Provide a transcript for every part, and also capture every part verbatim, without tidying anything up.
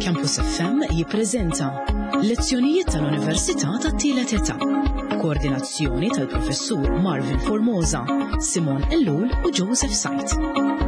Campus F M jippreżenta Lezzjonijiet tal-Università tat-Tielet Età. Koordinazzjoni tal-Professur Marvin Formosa, Simon Ellul u Joseph Sajt.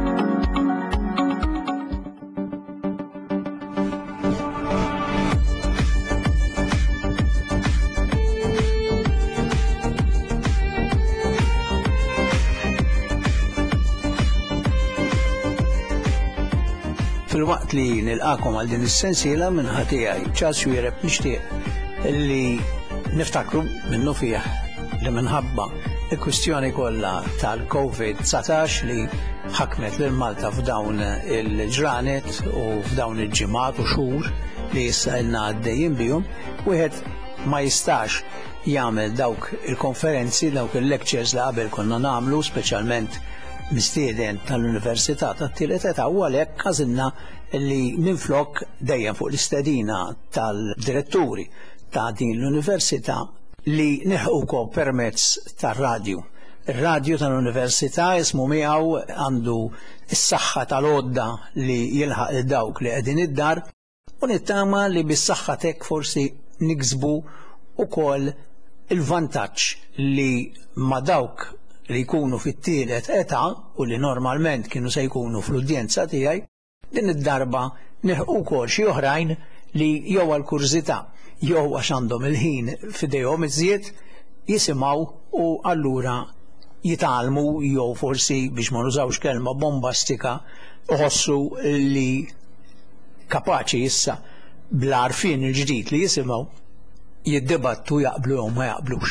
Fil-waqt li nilqakom għal din is-sensiela minn ħatijaj ċas jwiereb nixtieq li niftakru minnu fih li minħabba il-kwistjoni kollha tal-COVID nineteen li ħakmet lil Malta f'dawn il-ġranet u f'dawn il-ġimgħat u xhur li issa ilna għaddejjin bihom, wieħed ma jistax jagħmel dawk il-konferenzi, dawk il-lectures li qabel konna nagħmlu, speċjalment mistieden tal-Università tat-Tielet Età, u għalhekk għażilna li minflok dejjem fuq l-istedina tal-diretturi ta' din l-Università li neħukom permezz tar-radju. Ir-radju tal-Università ismu miegħu għandu s-saħħa tal-għodda li jilħaq dawk li qegħdin id-dar u nittama li bis-saħħa tek forsi niksbu ukoll il-vantaġġ li ma' dawk li jkunu fit-tielet età u li normalment kienu se jkunu fl-udjenza tiegħi, din id-darba nilħqu wkoll xi oħrajn li jew għall-kurżità jew għax għandhom il-ħin f'idejhom iżjed jisimgħu u allura jitgħallmu jew forsi biex ma nużawx kelma bombastika uħossu li kapaċi issa bl-għarfien il-ġdid li jisimgħu jiddibattu jaqblu jew ma jaqblux.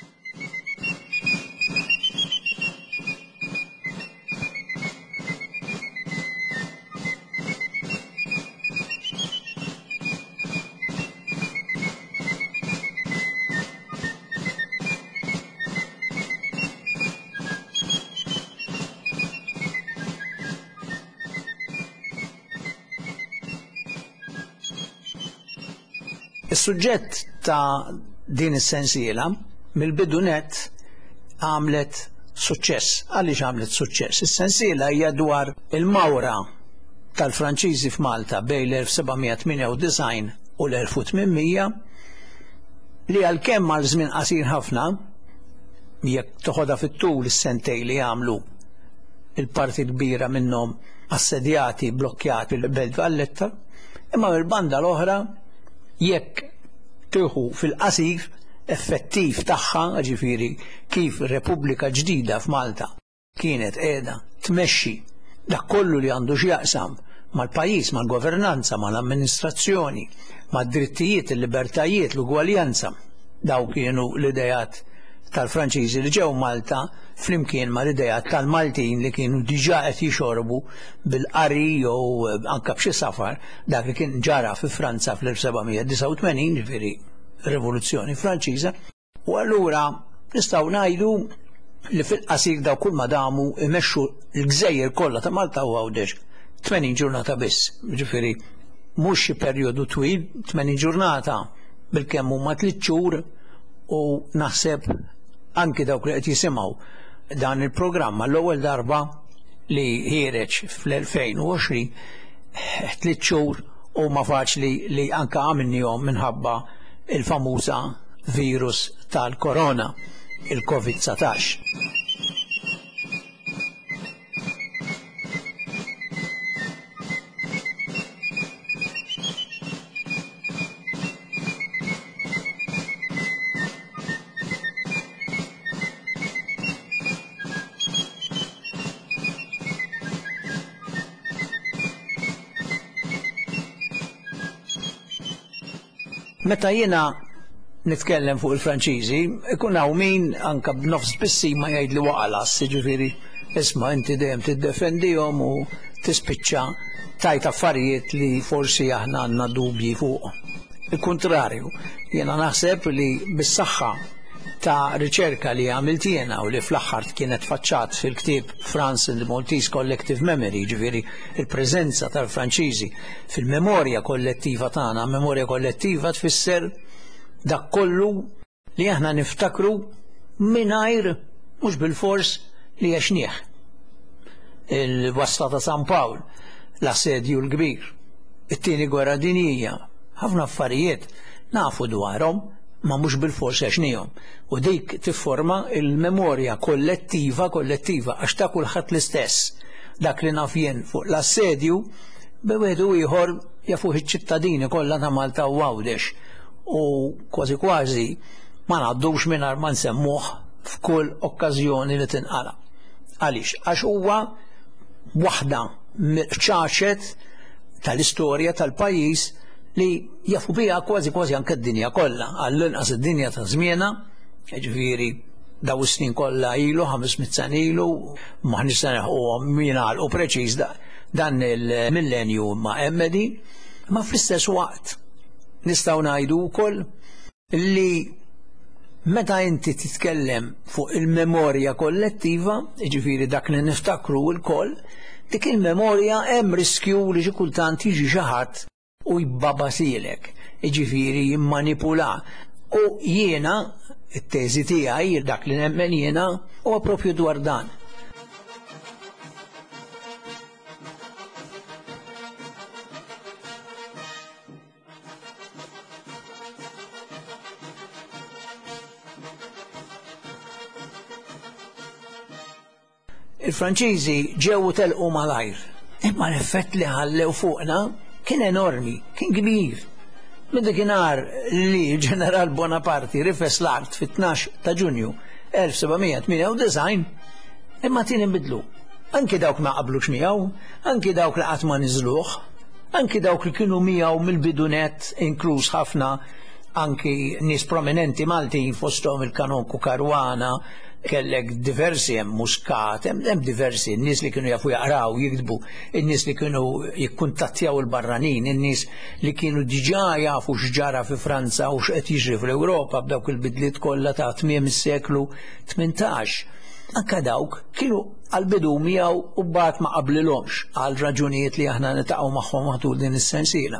Is-suġġett ta' din is-sensiela mill-bidu nett għamlet suċċess. Għaliex għamlet suċċess? Is-sensiela hija dwar il-mawra tal-Franċiżi f'Malta bejn l-elf sebgħmija tmanja u disgħin u l-elf u tminmija li għalkemm għal żmien qasir ħafna jekk toħodha fit-tul is-sentejn li għamlu il-parti kbira minnhom assedjati, blokkjati fil-Belt Valletta, imma mill-banda l-oħra jekk tieħu fil-qasir effettiv tagħha, ġifieri kif ir-Repubblika ġdida f'Malta kienet qiegħda tmexxi dak kollu li għandu x'jaqsam mal-pajjiż, mal-governanza, mal-amministrazzjoni, mad-drittijiet, il-libertajiet, l-ugwaljanza. Daw kienu l-idejat tal-Franċiżi li ġew Malta flimkien mal idejat tal-Maltin li kienu diġà qed jixorbu bil-qari jew anke b'xi safar dak li kien ġara fi Franza fl-elf sebgħmija disa' u tmenin, ġifieri Rivoluzzjoni Franċiża, u allura nistgħu ngħidu li fil-qasir daw kull ma damu imexxu l-gżejjer kollha ta' Malta u għawdex tmenin ġurnata biss, ġifieri mhux xi perjodu twil, tmenin ġurnata bilkemm huma tliet xhur u naħseb anki dawk li qed jisimgħu dan il-programma l-ewwel darba li ħireġ fl-elfejn u għoxrin tliet xhur u ma faċli li anke għamilnihom minħabba il-famuża virus tal-korona, il-COVID nineteen. Meta jiena nitkellem fuq il-Franċiżi, ikun hawn min anke b'nofs bissi ma jgħidli waqalas, jiġifieri isma' inti dejjem tiddefendihom u tispiċċa tajt affarijiet li forsi aħna għandna dubji fuqhom. Il-kuntrarju, jiena naħseb li bis-saħħa ta' riċerka li għamilt jiena u li fl-aħħar kienet faċċat fil-ktieb France and the Maltese Collective Memory, ġifieri il-preżenza tal-Franċiżi fil-memorja kollettiva tagħna, memorja kollettiva tfisser dak kollu li aħna niftakru mingħajr mhux bil-fors li għexnieh. Il-wasta ta' San Pawl, l-assedju l-kbir, it-tieni gwerra dinjija, ħafna affarijiet nafu dwarhom ma mhux bil-fors għexnihom. U dik tifforma il-memorja kollettiva kollettiva għax ta' kulħadd l-istess. Dak li naf jien fuq l-assedju bewedu ieħor jafuh iċ-ċittadini kollha ta' Malta u Għawdex u kważi kważi ma ngħaddux mingħajr ma nsemmuh f'kull okkażjoni li tinqala. Għaliex? Għax huwa waħda ċaċet tal-istorja tal-pajjiż li jafu biha kważi kważi anke d-dinja kollha, għall-inqas id-dinja ta' żmienha, jiġifieri daw is-snin kollha ilu, ħamesmit sena ilu, maħniex se neħquhom min għalqu preċiż dan il-millenju ma' emmedi, ma fl-istess waqt nistgħu ngħidu wkoll li meta inti titkellem fuq il-memorja kollettiva, jiġifieri dak li niftakru l-koll, dik il-memorja hemm riskju li xi kultant jiġi xi ħadd u jibbabasilek, jiġifieri jimmanipula. U jiena, it-teżi tiegħi dak li nemmen jiena huwa proprju dwar dan. Il-Franċiżi ġew telqu malajr, imma l-effett li ħallew fuqna kien enormi, kien kbir. Minn dakinhar li ġeneral Bonaparte rifes l-art fit-tnax ta' Ġunju elf sebgħemija tmanja u design, imma tin inbidlu. Anki dawk ma qablux miegħu, anki dawk li qatt ma niżluh, anki dawk li kienu miegħu mill-bidunet inkluż ħafna anki nies prominenti Maltin fosthom il-Kanonku Karwana, kellek diversi hemm Muscat, hemm diversi, n-nies li kienu jafu jaqraw, jiktbu, in-nies li kienu jikkuntattjaw il-barranin, in-nies li kienu diġà jafu x'ġara fi Franza u x'qed jiġri fl-Ewropa b'dawk il-bidliet kollha ta' tmiem is-seklu tmintax. Anke dawk kienu għal-bidu miegħu u mbagħad ma qablilhomx għal raġunijiet li aħna nitaqgħu magħhom matul din is-sensiela.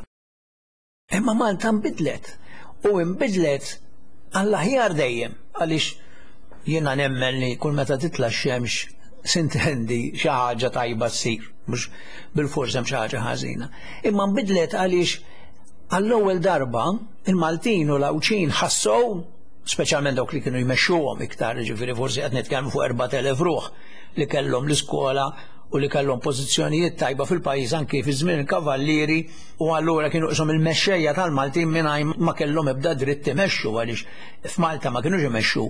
Imma Malta nbidlet u nbidlet għall-aħjar dejjem għaliex jiena nemmen li kull meta titla' x-xemx sintendi xi ħaġa tajba ssir, mhux bil-fors hemm xi ħaġa ħażina. Imma nbidlet għaliex għall-ewwel darba il-Maltin u l-Awċin ħassew, speċjalment dawk li kienu jmexxuhom iktar, ġifieri forsi qed nitkellmu fuq erba' telef ruħ li kellhom l-iskola u li kellhom pożizzjonijiet tajba fil-pajjiż anke fi żmien il-kavallieri u allura kienu qishom il-mexxejja tal-Maltin mingħajr ma kellhom ebda dritt imexxu għaliex f'Malta ma kinux imexxu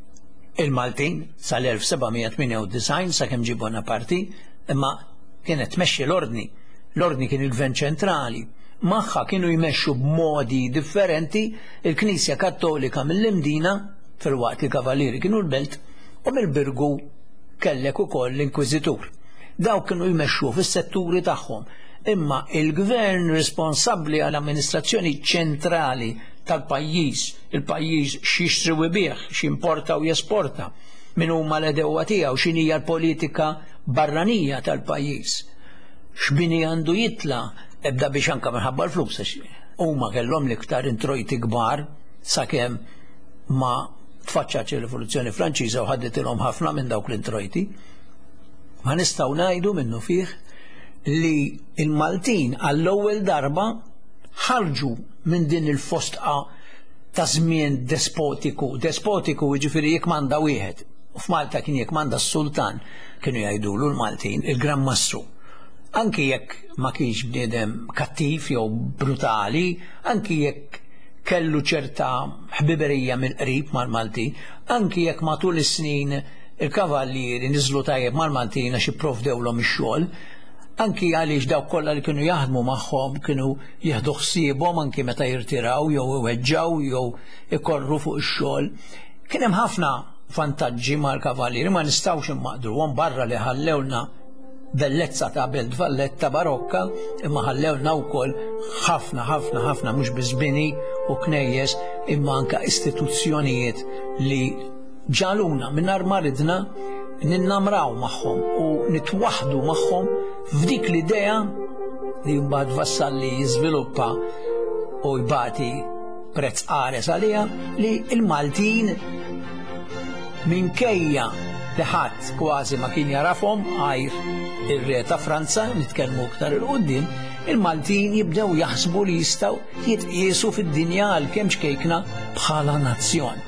il-Maltin sal-elf sebgħemija tmanja u design sakemm ġie Bonaparte, imma kienet tmexxi l-ordni. L-ordni kien il-Gvern ċentrali. Magħha kienu jmexxu b'modi differenti il-Knisja Kattolika mill-Imdina fil-waqt li kavallieri kienu l-belt u mill-Birgu kellek ukoll l-Inkwiżitur. Dawk kienu jmexxu fis-setturi tagħhom, imma il-Gvern responsabbli għall-amministrazzjoni ċentrali tal-pajjiż, il-pajjiż x'jixtri u jbieħ, x'importa u jesporta, min huma l-edewwa tiegħu, x'inhija l-politika barranija tal-pajjiż. X'bini għandu jitla' ebda biex anke minħabba l-flus huma kellhom l-iktar introjti kbar sakemm ma tfaċċax ir-Rivoluzzjoni Franċiża u ħadditilhom ħafna minn dawk l-introjti. Ma nistgħu ngħidu minnu fih li l-Maltin għall-ewwel darba ħarġu minn din il-fostqa ta' żmien despotiku. Despotiku jiġifieri jekmanda wieħed. U f'Malta kien jekmanda s-Sultan, kienu jgħidulu l-Maltin il-Gran Mastru. Anki jekk ma kienx bniedem kattiv jew brutali, anki jekk kellu ċerta ħbiberija mill-qrib mal-Maltin, anki jekk matul is-snin il-kavallieri niżlu tajjeb mal-Maltin għax jipprovdewlhom ix-xogħol, anki għaliex dawk kollha li kienu jaħdmu magħhom kienu jieħdu ħsiebhom anki meta jirtiraw jew iweġġaw jew ikorru fuq ix-xogħol. Kien hemm ħafna vantaġġi mal-kavallieri ma nistgħux immaqdruhom barra li ħallewlna bellezza ta' belt valletta barokka, imma ħallewlna wkoll ħafna ħafna ħafna mhux biżbini u knejjes imma anke istituzzjonijiet li ġaluna mingħajr ma ridna ninnamraw magħhom u nitwaħdu magħhom f'dik l-idea li mbagħad vassalli jiżviluppa u jbagħti prezz qares għaliha li l-Maltin minkejja li ħadd kważi ma kien jarafhom għajr ir-re ta' Franza nitkellmu aktar il qudiem il-Maltin jibdew jaħsbu li jistgħu jitqiesu fid-dinja għalkemm xkejkna bħala nazzjon.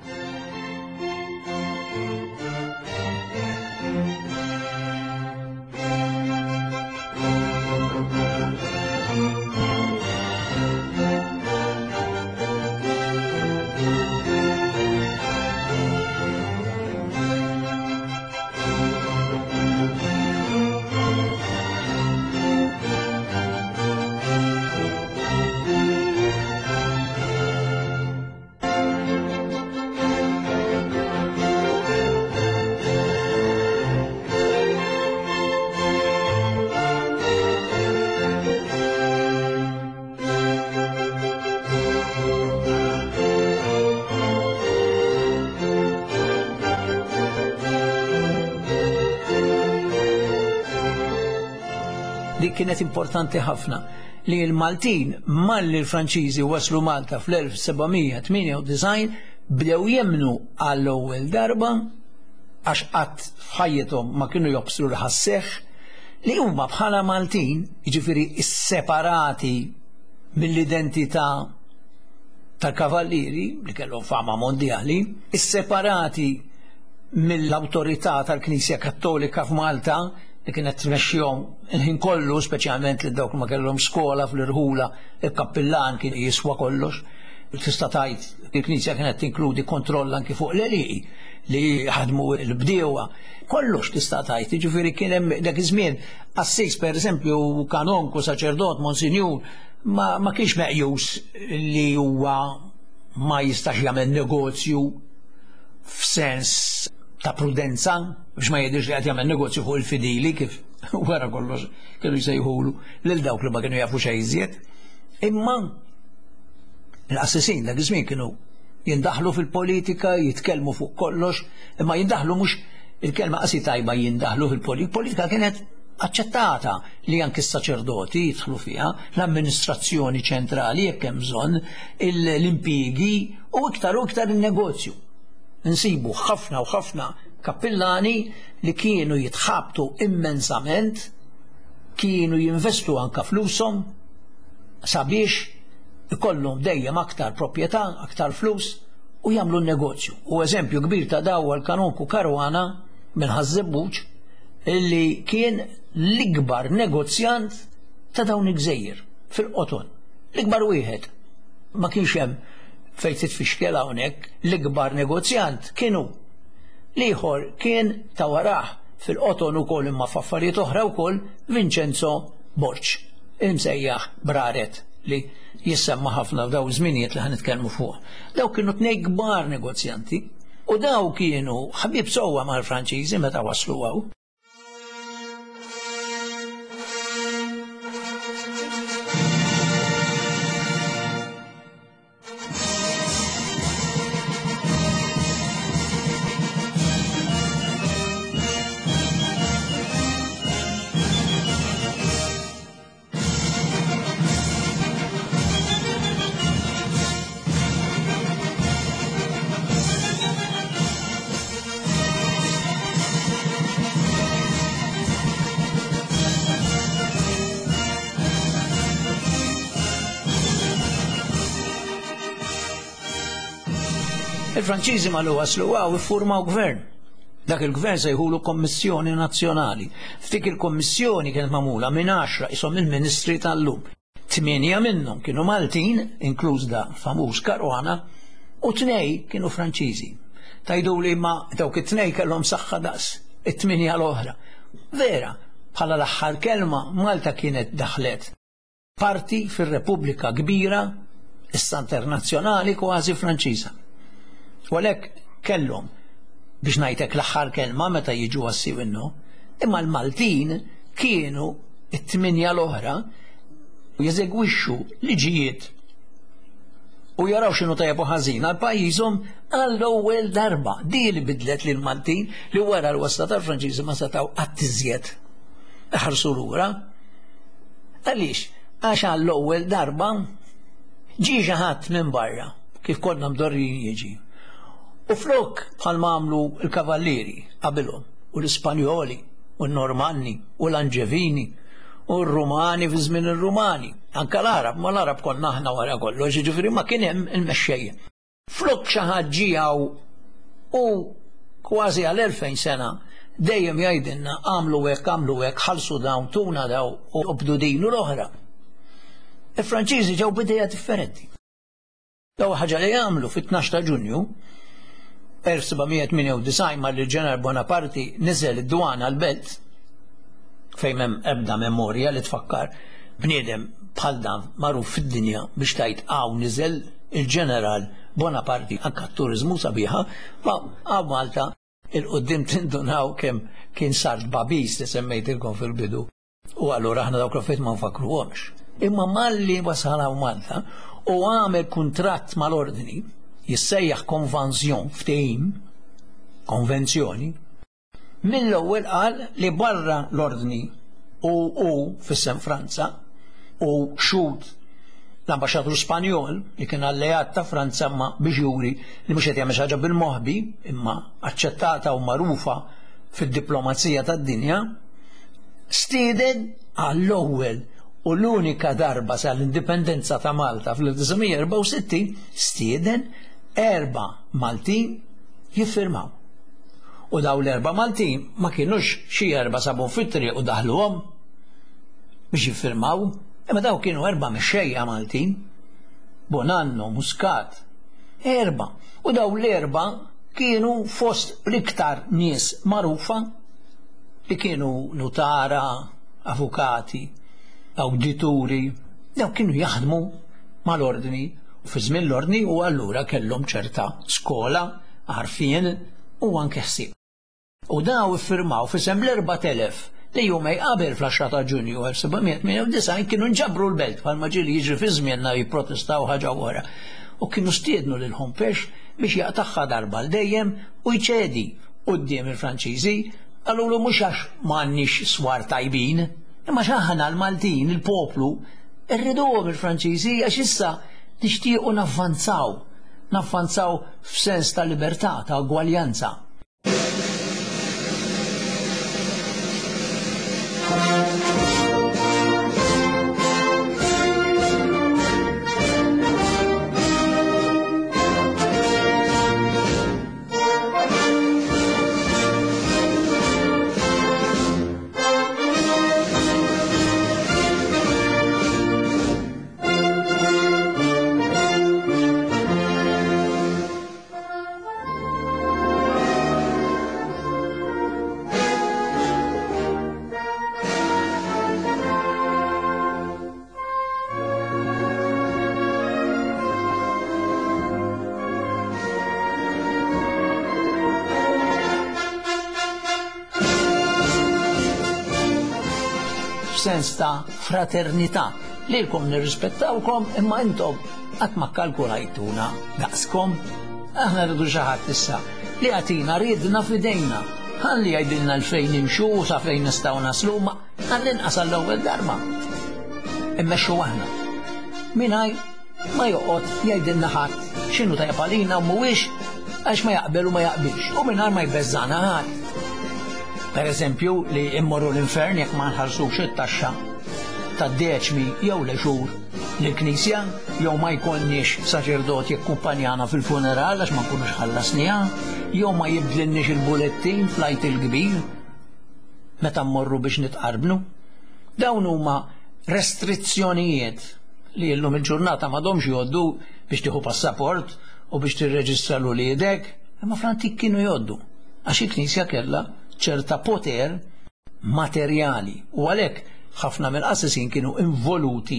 Dik kienet importanti ħafna li l-Maltin malli l-Franċiżi waslu Malta fl-elf sebgħimija tminja u design bdew jemnu għall-ewwel darba għax qatt f'ħajjithom ma kienu jobsru l-ħasseħ li huma bħala Maltin, jiġifieri isseparati mill-identità tal-kavallieri li kellhom fama mondjali, isseparati mill-awtorità tal-Knisja Kattolika f'Malta li kienet tmexxihom il-ħin kollu, speċjalment li dawk ma kellhom skola fl-irħula, il-kappillan kien jiswa kollox. Tista' tgħid il-Knisja kienet tinkludi kontroll anki fuq l-eliqi li ħadmu l-bdiewa. Kollox tista' tgħid, jiġifieri kien hemm dak iż-żmien assis pereżempju kanonku saċerdot Monsinjur ma, ma kienx meqjus li huwa ma jistax jagħmel negozju f'sens ta' prudenza, biex ma jidirx li għad jagħmel negozju fuq il-fidili kif wara kollox kienu jsejħulu lil dawk li ma kienu jafu xejn iżjed. Imma l-assessin dak iż-żmien kienu jindaħlu fil-politika, jitkellmu fuq kollox, imma jindaħlu mhux il-kelma qasi tajba jindaħlu fil-politika. Il-politika kienet aċċettata li anke s-saċerdoti jidħlu fiha, l-amministrazzjoni ċentrali jekk hemm bżonn, l-impjiegi u iktar u iktar in-negozju. Nsibu ħafna u ħafna kappillani li kienu jitħabtu immensament, kienu jinvestu anka flushom sabiex ikollhom dejjem aktar proprjetà, aktar flus u jagħmlu n-negozju. U eżempju kbir ta' daw l-kanonku Karwana minn Ħażebbuġ illi kien l-ikbar negozjant ta' dawn il-gżejjer fil-qoton. L-ikbar wieħed. Ma kienx hemm fejn titfixkel hawnhekk l-ikbar negozjant kienu. L-ieħor kien ta' warah fil-qoton ukoll imma f'affarijiet oħra wkoll Vincenzo Borċ, imsejjaħ Braret li jissemma ħafna f'daw żminijiet li ħanitkellmu fuq. Daw kienu tnejn kbar negozjanti u daw kienu ħabib sewwa mal-Franċiżi meta waslu hawn. Il-Franċiżi malu waslu għaw iffurmaw gvern. Dak il-gvern se jħulu Kommissjoni Nazzjonali. Ftik il-Kommissjoni kienet magħmula minn għaxra ishom il-Ministri tal-lum. Tminja minnhom kienu Maltin, inkluż da famuż Karwana, u tnej kienu Franċiżi. Tajdu li ma dawk it-tnej kellhom saħħa daqs, it-tminja l-oħra. Vera, bħala l-aħħar kelma Malta kienet daħlet parti fir-Repubblika kbira, issa internazzjonali kważi Franċiża. U għalhekk kellhom biex ngħidlek l-aħħar kelma meta jiġu għassiwinnu, imma l-Maltin kienu it-tminja l-oħra jeżegwixxu liġijiet u jaraw x'inhu tajjeb u ħażin għal pajjiżhom għall-ewwel darba. Di li bidlet lil Maltin li wara l-wasla tal-Franċiżi ma setgħu qatt iżjed ħarsu lura. Għaliex? Għax għall-ewwel darba ġie xi ħadd minn barra kif konna mdorrin jiġi. U flok bħal għamlu l-kavallieri qabilhom u l-Ispanjoli u l-Normanni u l-Anġevini u r-Rumani fi żmien ir-Rumani. Anke l-Arab, ma l-Arab konna aħna wara kollox, jiġifieri ma kien hemm il-mexxejja. Flok xi ħadd ġiew u kważi għal elfejn sena dejjem jgħidilna għamlu hekk, għamlu hekk, ħallsu dawn, tuna daw u qbdu din u l-oħra. Il-Franċiżi ġew b'idea differenti. Daw ħaġa li jagħmlu fit-tnax ta' Ġunju elf sebgħemija tmanja u disgħin mal-ġeneral Bonaparte niżel id-dwana l-belt fejn hemm ebda memorja li tfakkar bniedem bħal dan magħruf fid-dinja biex tgħid hawn niżel il-ġeneral Bonaparte anke t-turiżmu sabiħa, ma għaw Malta il-qoddim tindunaw kemm kien sart babis li semmejtilkom fil-bidu. U allura aħna dawk l-affarijiet ma nfakruhomx. Imma malli wasalaw Malta u għamel kuntratt mal-ordni jissejjaħ konvanzjon ftehim, konvenzjoni, mill-ewwel qal li barra l-ordni u u fissem Franza u xut l-ambasċatur Spanjol li kien alleat ta' Franza ma biex juri li mhux qed jagħmel ħaġa bil-moħħbi imma aċċettata u magħrufa fid-diplomazija tad-dinja, stieden għall-ewwel u l-unika darba sal-indipendenza ta' Malta fl-elf erba' u sittin stieden erba' Maltin jiffirmaw. U daw l-erba' Maltin ma kienux xi erba' sabun fit-triq u daħluhom biex jiffirmaw, imma daw kienu erba' mexxejja Maltin, Bonanno, Muscat, erba'. U daw l-erba' kienu fost l-iktar nies magħrufa li kienu notara, avukati, awdituri, daw kienu jaħdmu mal-ordni fi żmien l-ordni u allura kellhom ċerta skola, għarfien u anke ħsieb. U daw iffirmaw fisem l-erba' telef li jumej qabel fl-għaxra ta' Ġunju elf sebgħemija tmanja u disgħin kienu nġabru l-belt bħalma ġieli jiġri fi żmienna jipprotestaw ħaġa wara. U kienu stiednu lil Hompex biex jaqtaħħa darba l-dejjem u jċedi quddiem il-Franċiżi, għalulu mhux għax m'għandniex swar tajbin, imma xaħna l-Maltin, il-poplu, irriduhom il-Franċiżi għax issa nixtiequ navvanzaw, navvanzaw f'sens ta' libertà, ta' ugwaljanza. Sens ta' fraternità li l-kom nirrispettawkom imma intom qatt ma kkalkulajtuna daqskom. Aħna rridu xi ħadd issa li għatina riedna f'idejna ħalli jgħidilna l-fejn nimxu u sa fejn nistgħu naslu ma ħallinqas għall-ewwel darba. Immexxu aħna. Mingħajr ma joqgħod jgħidilna ħadd x'inhu tajjeb għalina u mhuwiex għax ma jaqbel u ma jaqbilx u mingħajr ma jbeżżana ħadd. Per eżempju li immorru l-infern jekk ma nħallsux it-taxxa tad-deċmi jew l-għexur lill-Knisja jew ma jkollniex saċerdot jakkumpanjana fil-funeral għax ma nkunux ħallasniha, jew ma jibdlilniex il-bulettin flajt il-kbir meta mmorru biex nitqarbnu. Dawn huma restrizzjonijiet li llum il-ġurnata m'għadhomx jgħoddu biex tieħu passaport u biex tirreġistra lul idek, imma fl-antik kienu jgħoddu għax il-Knisja kellha ċerta poter materjali u għalhekk ħafna mill-qassisin kienu involuti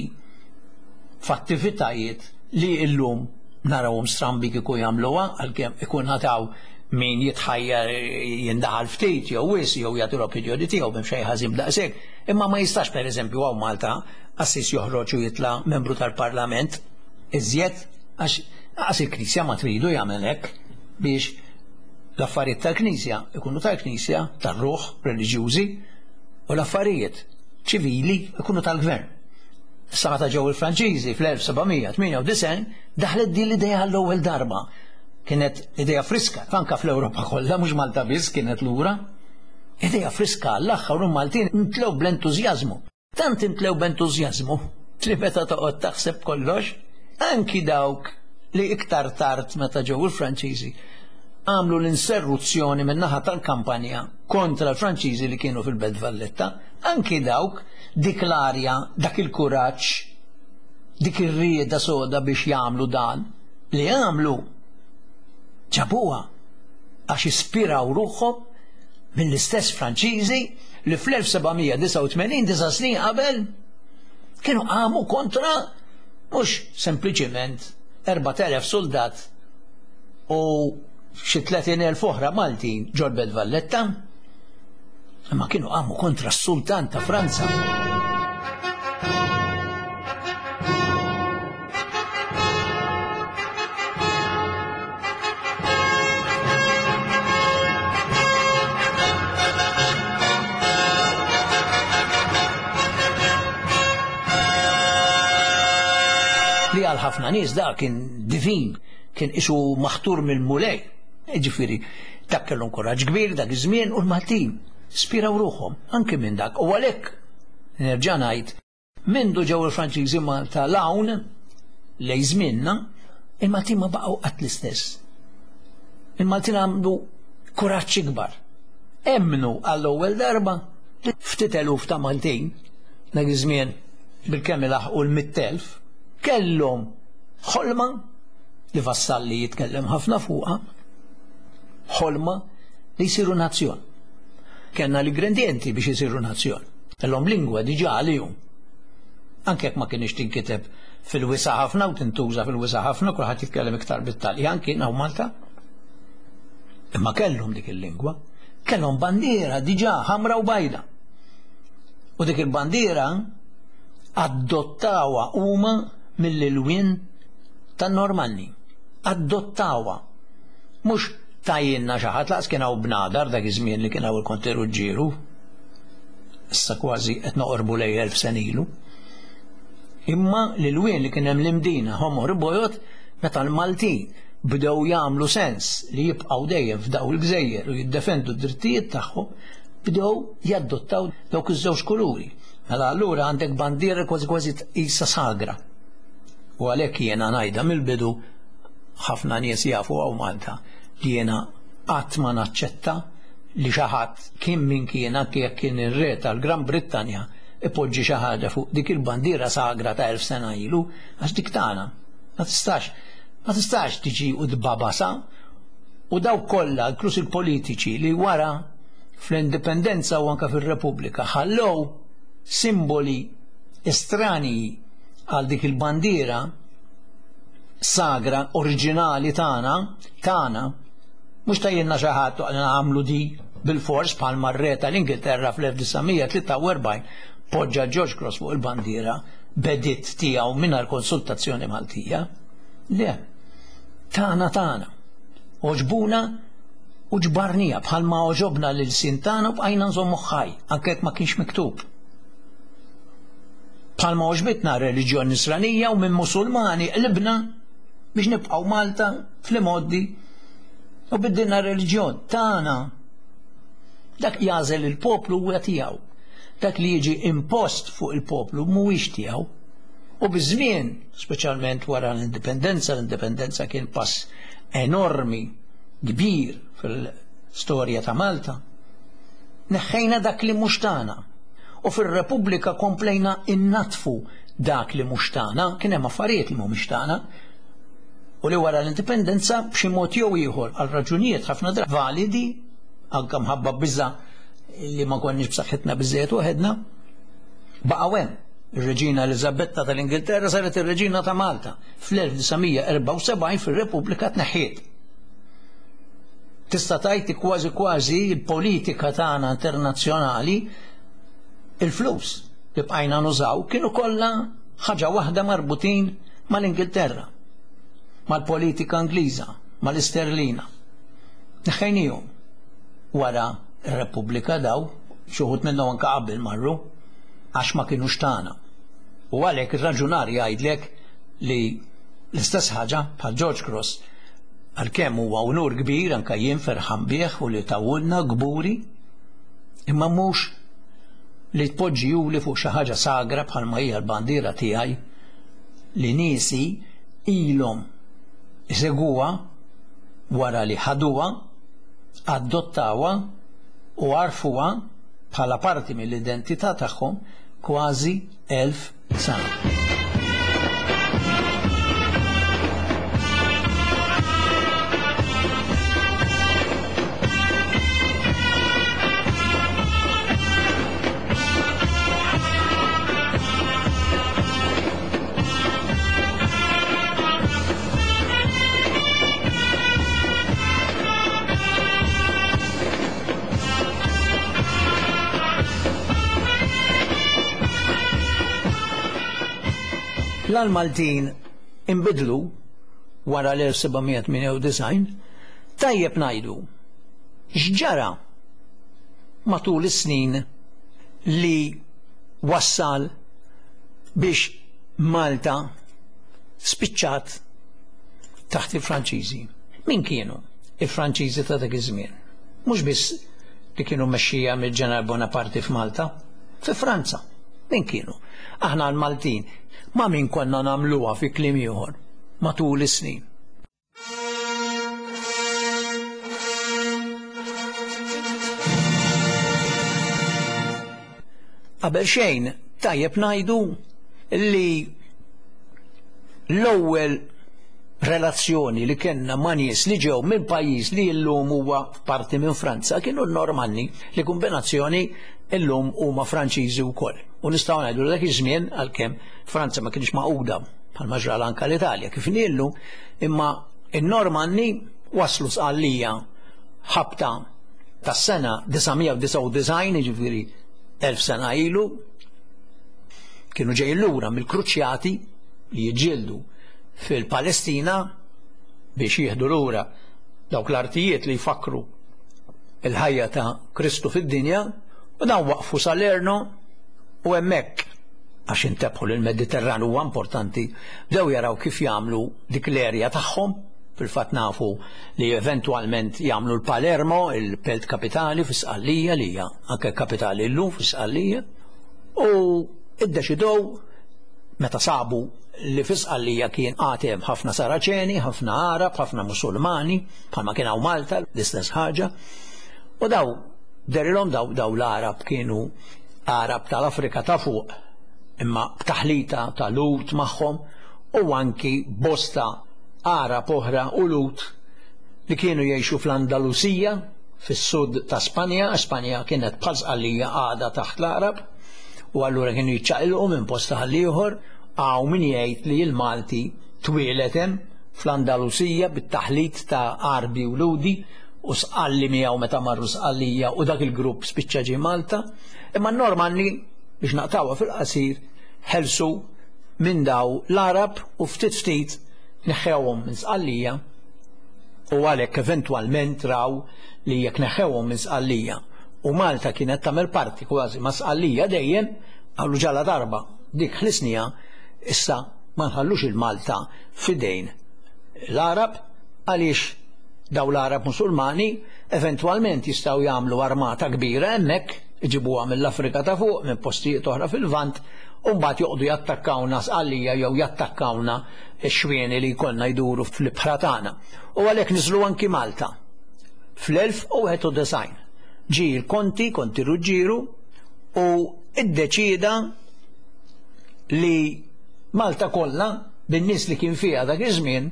f'attivitajiet li llum narawhom strambi kieku jagħmluha għalkemm ikun nataw min jitħajjar jindaħal ftit jew wis jew jagħtu l-opinjoni tiegħu b'hemm xejn ħażin b'daqshekk, imma ma jistax pereżempju hawn Malta assis joħroġ u jitla' membru tal-Parlament iżjed għax qas il-Knisja ma tridu jagħmel hekk biex l-affarijiet tal-Knisja ikunu tal-Knisja, tar-ruħ reliġjużi u l-affarijiet ċivili ikunu tal-Gvern. Saħta ġew il-Franċiżi fl-elf sebgħemija tmanja u disgħin daħlet din l-idea għall-ewwel darba. Kienet idea friska, anke fl-Ewropa kollha mhux Malta biss kienet lura. Idea friska għall-aħħar u Maltin ntlew bl-entużjażmu. tant imtlew b'entużjażmu li meta toqgħod taħseb kollox, anki dawk li iktar tard meta ġew il-Franċiżi għamlu l-inserruzzjoni min-naħa tal-kampanja kontra l-Franċiżi li kienu fil-Belt Valletta, anki dawk dik l-arja, dak il-kuraġġ, dik ir-rieda soda biex jagħmlu dan li għamlu ġabuha għax ispiraw ruħhom mill-istess Franċiżi li fl-elf sebgħamija disa' u tmenin disa' snin qabel kienu għamu kontra mhux sempliċement erba'at elef soldat u xi tletin elf oħra Maltin ġol Belt Valletta, imma kienu għamu kontra s-Sultan ta' Franza. Li għal ħafna nies da kien divin, kien isu maħtur mill-mulej. Ġifieri dak kellhom kuraġġ kbir dak iż-żmien u l-Maltin spiraw ruħhom anke minn dak. U għalhekk nerġa' ngħid mindu ġew il-Franċiżi Malta l-hawn lejn żmienna il-Maltin ma baqgħu qatt l-istess. Il-Maltin għamlu kuraġġ ikbar. Emmnu għall-ewwel darba li ftit eluf ta' Maltin dak iż-żmien bil-kemm ilaħqu l-mitt elf kellhom ħolma li Vassalli jitkellem ħafna fuqha, ħolma li jsiru nazzjon. Kellna l-ingredienti biex jisiru nazzjon. Kellhom lingwa diġà għalihom. Anke jekk ma kienx tinkiteb fil-wisa ħafna u tintuża fil-wisa ħafna, kulħadd jitkellem iktar bit-Taljan kien hawn Malta. Imma kellhom dik il-lingwa, kellhom bandiera diġà ħamra u bajda. U dik il-bandiera adottawha huma mill-ilwien tan-Normanni. Adottawha. Mhux tajjinna xi ħadd laqas kien hawn bnadar dak iż-żmien li kien hawn il-Konteru ġġieru. Issa kważi qed noqorbu lejn elf sen ilu. Imma l-ilwien li kien hemm l-imdina Homor Bojot meta l-Maltin bdew jagħmlu sens li jibqgħu dejjem f'daw il-gżejjer u jiddefendu d-drittijiet tagħhom, bdew jaddottaw dawk iż-żewġ kuluri. Mela allura għandek bandiera kważi kważi tqisha sagra. U għalhekk jiena ngħidha mill-bidu ħafna nies jafu hawn Malta li jiena qatt ma naċċetta li xi ħadd kien min kien anke jekk kien ir-re tal-Gran Brittanja ipoġġi xi ħaġa fuq dik il-bandiera sagra ta' elf sena ilu għax dik tagħna. Ma tistax ma tistax tiġi u tbabasa u dawk kollha inkluż il-politiċi li wara fl-indipendenza u anke fir-Repubblika ħallew simboli estraniji għal dik il-bandiera sagra oriġinali tagħna tagħna mhux tajjilna xi ħadd għamlu di bil-fors bħal mar-re tal-Ingilterra fl-elf tisa' tlieta u erbgħin poġġa George Cross fuq il-bandiera beditt tiegħu mingħajr konsultazzjoni Maltija. Le, tagħna tagħna. Oġbuna u ġbarnija bħalma oġobna lil sin tagħna u bqajna nżommu ħaj anke jekk ma kienx miktub. Bħalma oġbitna r-reliġjon Nisranija u minn Musulmani qlibna biex nibqgħu Malta fl-imoddi u biddilna r-reliġjon tagħna. Dak jażel il-poplu huwa tiegħu. Dak li jiġi impost fuq il-poplu mhuwiex tiegħu. U biż-żmien, speċjalment wara l-indipendenza, l-indipendenza kien pass enormi, kbir fil-storja ta' Malta, neħħejna dak li mhux tagħna. U fir-Repubblika komplejna innatfu dak li mhux tagħna, kien hemm affarijiet li mhumiex tagħna, u li wara l-indipendenza b'xi mod jew ieħor għal raġunijiet ħafna drabi validi, anke mħabba biża li ma konniex b'saħħitna biżżejjed waħedna, baqgħu hemm. Ir-Reġina Eliżabetta tal-Ingilterra saret ir-Reġina ta' Malta fl-elf tisa' erba' u sebgħin fir-Repubblika tneħħiet. Tista' tgħid kważi kważi l-politika tagħna internazzjonali il-flus li bqajna nużaw kienu kollha ħaġa waħda marbutin mal-Ingilterra, mal-politika Ingliża, mal-isterlina. Neħħejnihom wara r-Repubblika daw, xi wħud minnhom anke qabel marru, għax ma kinux tagħna. U għalhekk ir-raġunar jgħidlek li l-istess ħaġa bħal George Cross għalkemm huwa unur kbir anke jien ferħan bih u li tawulna gburi, imma mhux li tpoġġiju li fuq xi ħaġa sagra bħalma hija l-bandiera tiegħi li niesi ilhom iseguha wara li ħaduha, adottawha u għarfuha bħala parti mill-identità tagħhom kważi elf sena. L-Maltin imbidlu wara l-elf sebgħimija tmanja u design, tajjeb ngħidu x'ġara matul is-snin li wassal biex Malta spiċċat taħt il-Franċiżi. Min kienu il-Franċiżi ta' dak iż-żmien? Mhux biss li kienu mexxija mill-Ġeneral Bonaparte f'Malta, fi Franza. Min kienu? Aħna l-Maltin ma' min konna nagħmluha fi kliem ieħor matul is-snin. Qabel xejn tajjeb ngħidu li l-ewwel relazzjoni li kellna ma' nies li ġew minn pajjiż li llum huwa parti minn Franza kienu n-Normanni li kombinazzjoni illum huma Franċiżi wkoll. U nistgħu ngħidu dak iż-żmien għalkemm Franza ma kienx maquda bħalma ġra anke l-Italja kif nielu, imma n-Normanni waslu sqallija ħabta tas-sena disamija disa' u design, jiġifieri elf sena ilu, kienu ġejjin lura mill-Kruċjati li jiġġieldu fil-Palestina biex jieħdu lura dawk l-artijiet li jfakru il-ħajja ta' Kristu fid-dinja u dawn waqfu Salerno u hemmhekk għax intebħu lill-Mediterran huwa importanti bdew jaraw kif jagħmlu dik l-erja tagħhom, fil-fatt nafu li eventwalment jagħmlu l-Palermo, il-Belt Kapitali fi Sqallija li hija anke kapitali llum fi Sqallija, u iddeċidew meta sabu li fi Sqallija kien għatem ħafna Saraċeni, ħafna Arab, ħafna Musulmani, bħalma kien hawn Malta l-istess ħaġa, u daw derilhom daw daw l-Arab kienu Arab tal-Afrika ta' fuq, imma b'taħlita ta' Lut magħhom u anki bosta Arab oħra u Lut li kienu jgħixu fl-Andalusija fis-sud ta' Spanja. Spanja kienet bħal Sqallija għada taħt l-Arab u allura kienu jiċċaqilqu minn post ħalli ieħor, għaw min jgħid li l-Malti twieled hemm fl-Andalusija bit-taħlit ta' Arbi u Ludi u Sqalli miegħu meta marru Sqallija u dak il-grupp spiċċa ġie Malta. Imma n-Normanni biex naqtawha fil-qasir ħelsu minn daw l-Arab u ftit ftit neħħewhom minn Sqallija u għalhekk eventwalment raw li jekk neħħewhom minn Sqallija u Malta kienet tagħmel parti kważi ma' Sqallija dejjem għamlu ġala darba dik ħlisnija issa ma nħallux il-Malta fidejn l-Arab għaliex daw l-Arab Musulmani eventwalment jistgħu jagħmlu armata kbira hemmhekk iġibuha mill-Afrika ta' fuq minn postijiet oħra fil-Lvant u mbagħad joqogħdu jattakkawna Sqallija jew jattakkawna x-xwieni li jkollna jduru fl-ibħra tagħna. U għalhekk niżlu anki Malta. Fl-elf u wieħed u design ġie l-Konti, Konti Ruġġieru u iddeċieda li Malta kollha bin-nies li kien fiha dak iż-żmien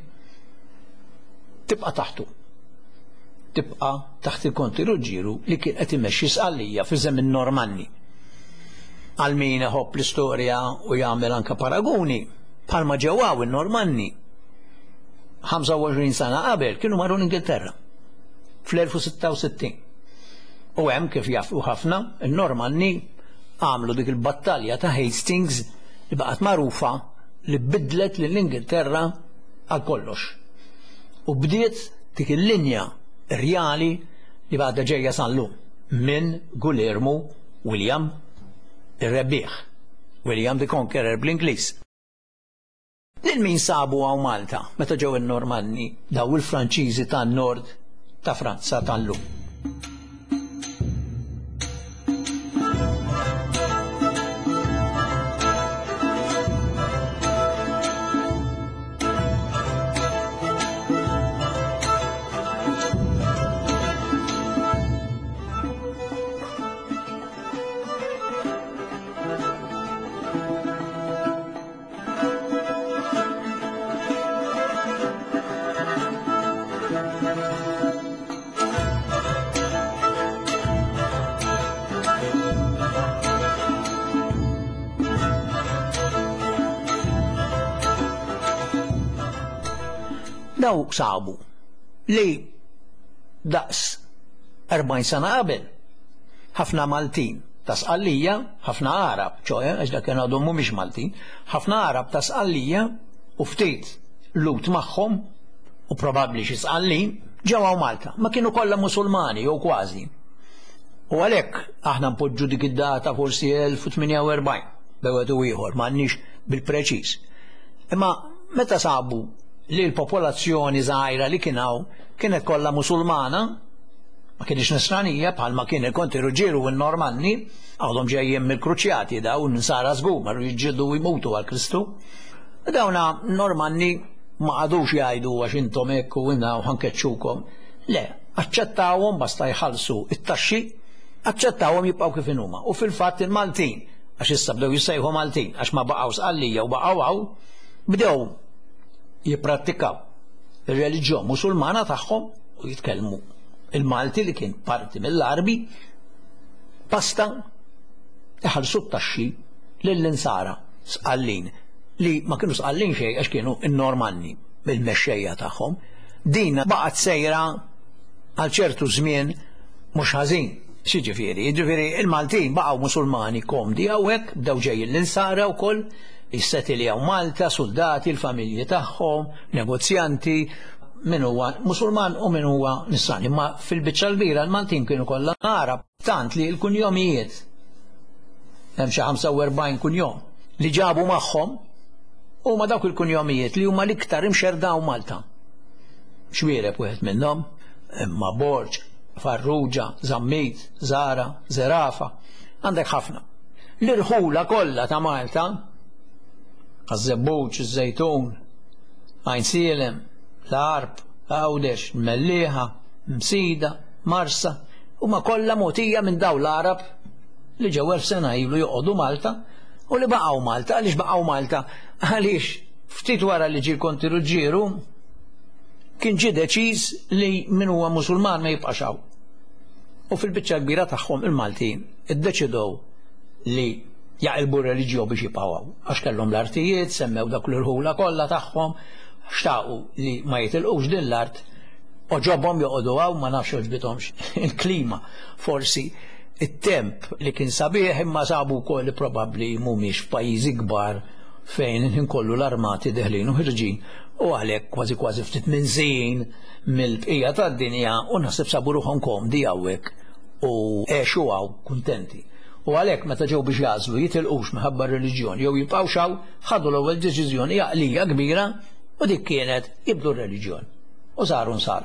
tibqa' taħtu. Tibqa' taħt il-Konti Ruġġieru li kien qed imexxi Sqallija fi żemien Normanni. Għal min iħobb l-istorja u jagħmel anke paraguni bħalma ġewwaw in-Normanni ħamsa u għoxrin sena qabel kienu marru l-Ingilterra fl-elf u sitta u sittin. U hemm kif jafu ħafna in-Normanni għamlu dik il-battalja ta' Hastings li baqgħet magħrufa li bidlet lill-Ingilterra għal kollox. U bdiet dik il-linja rjali li baqgħet ġejja sal-lum minn Guillermo William ir-Rebbieħ, William the Conqueror bl-Ingliż. Lil min sabu għaw Malta meta ġew in-Normanni daw il-Franċiżi tan-Nord ta' Franza tal-lum. daw sabu li daqs erbgħin sena qabel ħafna Maltin ta' Sqallija, ħafna Arab, ċoħe, għax dak kien għadhom mhumiex Maltin, ħafna Arab ta' Sqallija u ftit lut magħhom u probabbli xi Sqallin ġewwa Malta. Ma kienu kollha Musulmani jew kważi. U għalhekk aħna npoġġu dik id-data forsi elf u tminja u erbgħin bewed u ieħor, m'għandniex bil-preċiż. Imma meta sabu li l-popolazzjoni żgħira li kien hawn kienet kollha Musulmana, ma kienx nisranija bħalma kien il-konti Ruġielu u n-Normanni, għadhom ġejjin mill-Kruċjati daw n-sara żgur marru jiġġieldu u jmutu għal Kristu. Dawna Normanni ma għadux jgħidu għax intom hekk u inna u ħankeċċukom. Le, aċċettawhom basta jħallsu it-taxxi, aċċettawhom jibqgħu kif huma. U fil-fatt il-Maltin, għax issa bdew jissejħu Maltin, għax ma baqgħu Sqallija u baqgħu hawn, bdew jipprattikaw ir-reliġjon Musulmana tagħhom u jitkellmu il-Malti li kien parti mill-Arbi basta iħallsu t-taxxi lill-insara Sqallin li ma kienu Sqallin xejn għax kienu n-Normanni bil-mexxejja tagħhom. Din baqgħet sejra għal ċertu żmien mhux ħażin. X'jiġifieri? Jiġifieri il-Maltin baqgħu Musulmani komdi hawnhekk bdew ġejjin l-insara wkoll jissetiljaw Malta, soldati, l-familji tagħhom, negozjanti, min huwa Musulman u min huwa Nisrani. Ma fil-biċċa l-kbira l-Maltin kienu kollha Arab, tant li l-kunjomijiet hemm xi ħamsa u erbgħin kunjom li ġabu magħhom huma dawk il-kunjomijiet li huma l-iktar imxerdaw Malta. Xwiereb wieħed minnhom, imma Borġ, Farrugia, Zammit, Zara, Zerafa, għandek ħafna. L-irħula kollha ta' Malta, Għaż-Żebbuġ, iż-Żejtun, Għajn Sielem, l-Arb, Għawdex, Mellieħa, Msida, Marsa, huma kollha mogħtija minn dawn l-Arab li ġew elf sena ilu joqogħdu Malta u li baqgħu Malta. Għaliex baqgħu Malta? Għaliex ftit wara li ġie l-Konti Ruġġieru kien ġie deċiż li min huwa Musulman ma jibqax hawn. U fil-biċċa kbira tagħhom il-Maltin iddeċidew li jaqilbu r-reliġjon biex jibqgħu hawn għax kellhom l-artijiet, semmew dak l-irħula kollha tagħhom, xtaqu li ma jitilqux din l-art u ġobhom joqogħdu hawn ma nafx ġbithomx il-klima. Forsi it-temp li kien sabiħ imma sabu wkoll li probabbli mhumiex f'pajjiżi kbar fejn inkollu l-armati deħlin u ħirġin u għalhekk kważi kważi ftit minn żejn mill-bqija tad-dinja u naħseb sabu ruħhom komdi hawnhekk u għexu hawn kuntenti. U għalhekk meta ġew biex jażlu jitilqux minħabba r-reliġjon jew jibqgħu xaw ħadu l-ewwel deċiżjoni għaqlija kbira u dik kienet jibdu r-reliġjon u saru nsara.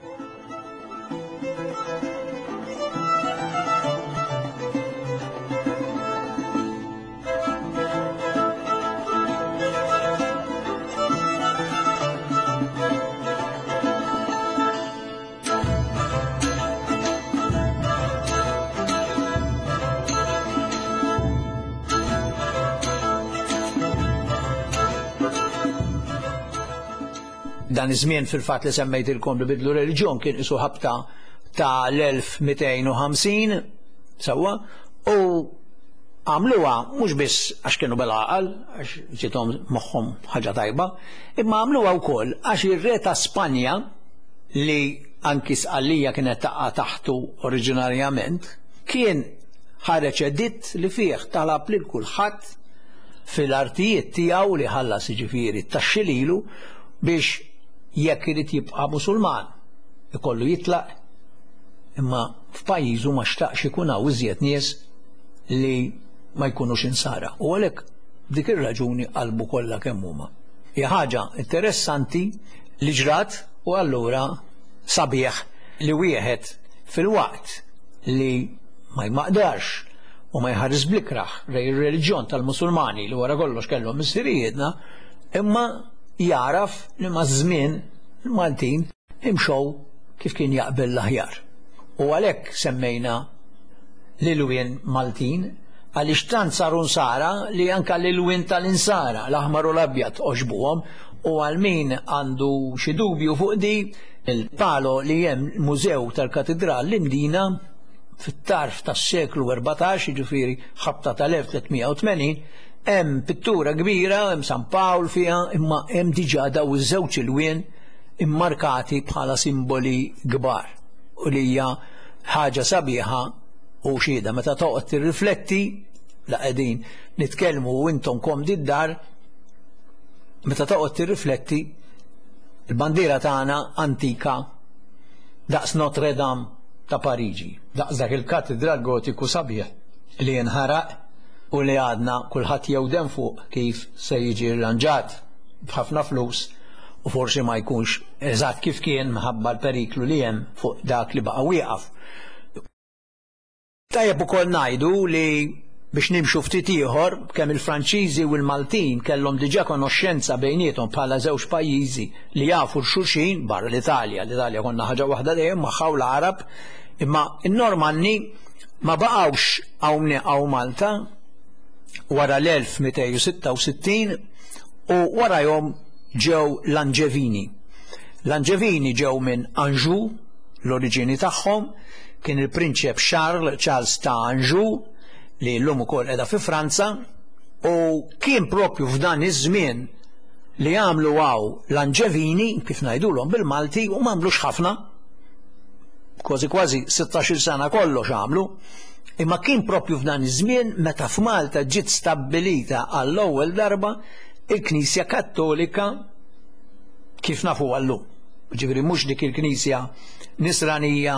Dan iż-żmien fil-fatt li semmejtilkom li bidlu reliġjon kien isu ħabta ta' l-elf mitejn u ħamsin sewwa u għamluha mhux biss għax kienu bil-għaqal għax ġiethom moħħhom ħaġa tajba, imma għamluha wkoll għax ir-re ta' Spanja li anki Sqallija kienet taqa' taħtu oriġinarjament kien ħareġ editt li fih talab lil kulħadd fil-artijiet tiegħu li ħallas jiġifieri taxxi lilu biex jekk irid jibqa' Musulman ikollu jitlaq, imma f'pajjiżu ma xtaqx ikun hawn iżjed nies li ma jkunux insara. U għalhekk dik ir-raġuni qalbu kollha kemm huma. Hija ħaġa interessanti li ġrat u allura sabiħ li wieħed fil-waqt li ma jmaqdarx u ma jħares blikraħ rej ir-reliġjon tal-Musulmani li wara kollox kellhom missirijietna, imma jaraf li ma' żmien il-Maltin imxew kif kien jaqbel l-aħjar. U għalhekk semmejna l-ilwien Maltin għaliex tant saru nsara li anke l-ilwien tal-insara l-aħmar u l-abjad oġbuhom u għal min għandu xi dubju fuq di il-palo li hemm mużew tal-Katedral l-Imdina fit-tarf tas-seklu erbatax, jiġifieri ħabta tal-elf tlietmija u tmenin, hemm pittura kbira, hemm San Pawl fiha, imma hemm diġà daw iż-żewġ ilwien immarkati bħala simboli kbar u li hija ħaġa sabiħa u xhieda meta toqgħod tirrifletti la qegħdin nitkellmu u intom komdi d-dar meta toqgħod tirrifletti il-bandiera tagħna antika daqs Notre Dame ta' Pariġi, daqs dak il-katedral gotiku sabiħ li jinħaraq u li għadna kulħadd jewdem fuq kif se jiġi rranġat b'ħafna flus u forsi ma jkunx eżatt kif kien minħabba l-periklu li hemm fuq dak li baqa' wieqaf. Tajjeb ukoll ngħidu li biex nimxu ftit ieħor kemm il-Franċiżi u l-Maltin kellhom diġà konoxxenza bejniethom bħala żewġ pajjiżi li jafu l-xulxin barra l-Italja. L-Italja konna ħaġa waħda dejjem magħha u l-Arab, imma n-Normanni ma baqgħux hawn Malta wara l-elf mitej u sitta u sittin u warahom ġew l-Angevini. L-Angevini ġew minn Anjou, l-oriġini tagħhom kien il-prinċep Charles Charles ta' Anjou li llum ukoll qiegħda fi Franza u kien propju f'dan iż-żmien li għamlu għaw l-Angevini kif ngħidulhom bil-Malti u m'għamlux ħafna kważi kważi sittax-il sena kollox għamlu, imma kien propju f'dan iż-żmien meta f'Malta ġiet stabbilita għall-ewwel darba il-Knisja Kattolika kif nafu għallum. Ġifieri mhux dik il-Knisja Nisranija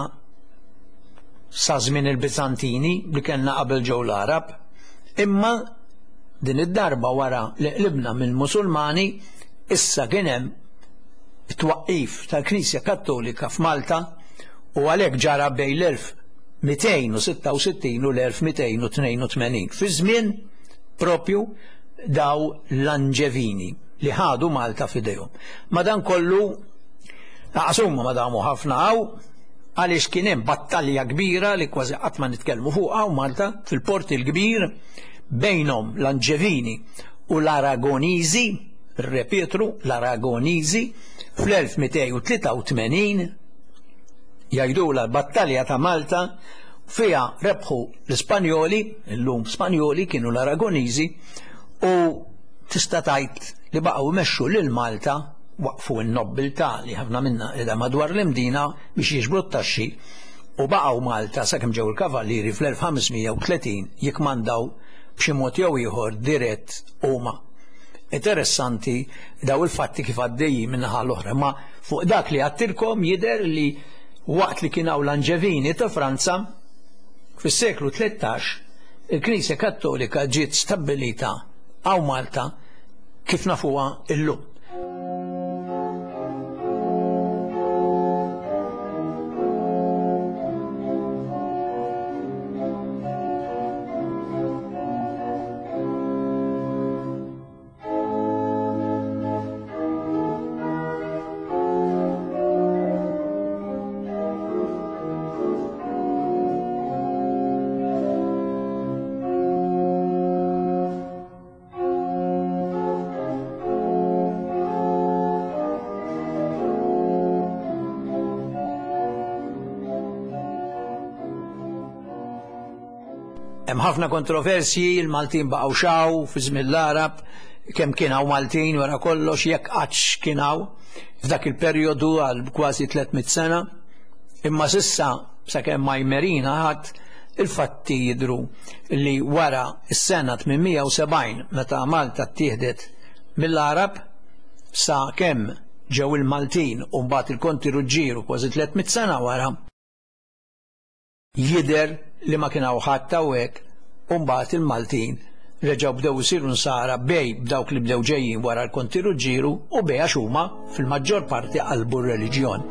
sa żmien il-Bizantini li kellna qabel ġew l-Arab, imma din id-darba wara li qlibna mill-Musulmani issa kien hemm it-twaqqif tal-Knisja Kattolika f'Malta u għalhekk ġara bejn l-elf mitejn u sitta u sittin u l-elf mitejn u tnejn u tmenin fi żmien propju daw l-Angevini li ħadu Malta f'idejhom. Madankollu naqsumma ma damu ħafna hawn għaliex kien hemm battalja kbira li kważi qatt ma nitkellmu fuqha u Malta fil-port il-kbir bejnhom l-Angevini u l-Aragoniżi, ir-Re Pietru l-Aragoniżi fl-elf mitej u tlieta u tmenin jgħidula l-battalja ta' Malta fiha rebħu l-Ispanjoli, illum Spanjoli kienu l-Aragoniżi u tista' tgħid li baqgħu jmexxu lil Malta waqfu n-nobbiltà li ħafna minnha qiegħda madwar l-imdina biex jiġbru t-taxxi u baqgħu Malta sakemm ġew il-kavallieri fl-elf ħamesmija u tletin jikkmandaw b'xi mod jew ieħor dirett huma. Interessanti daw il-fatti kif għaddejjin min-naħa l-oħra, ma fuq dak li għattilkom jidher li waqt li kien hawn l-Angevini ta' Franza fis-seklu tlettax il-Knisja Kattolika ġiet stabbilita hawn Malta kif nafuha illum. Hemm ħafna kontroversji, il-Maltin baqgħu xaw fi żmien l-Arab, kemm kien hawn Maltin wara kollox jekk qattx kien hawn f'dak il-perjodu għal kważi tlietmit sena, imma s'issa sakemm ma jmerina ħadd il-fatti jidhru li wara s-sena tminmija u sebgħin meta Malta ttieħdet mill-Arab sa kemm ġew il-Maltin u mbagħad il-Konti Ruġġieru kważi tlietmit sena wara jidher li ma kien hawn ħadd hawnhekk u mbagħad il-Maltin reġgħu bdew isiru nsara bej b'dawk li bdew ġejjin wara l-Konti Ruġġieru u bej għax huma fil-maġġor parti qalbu r-reliġjon.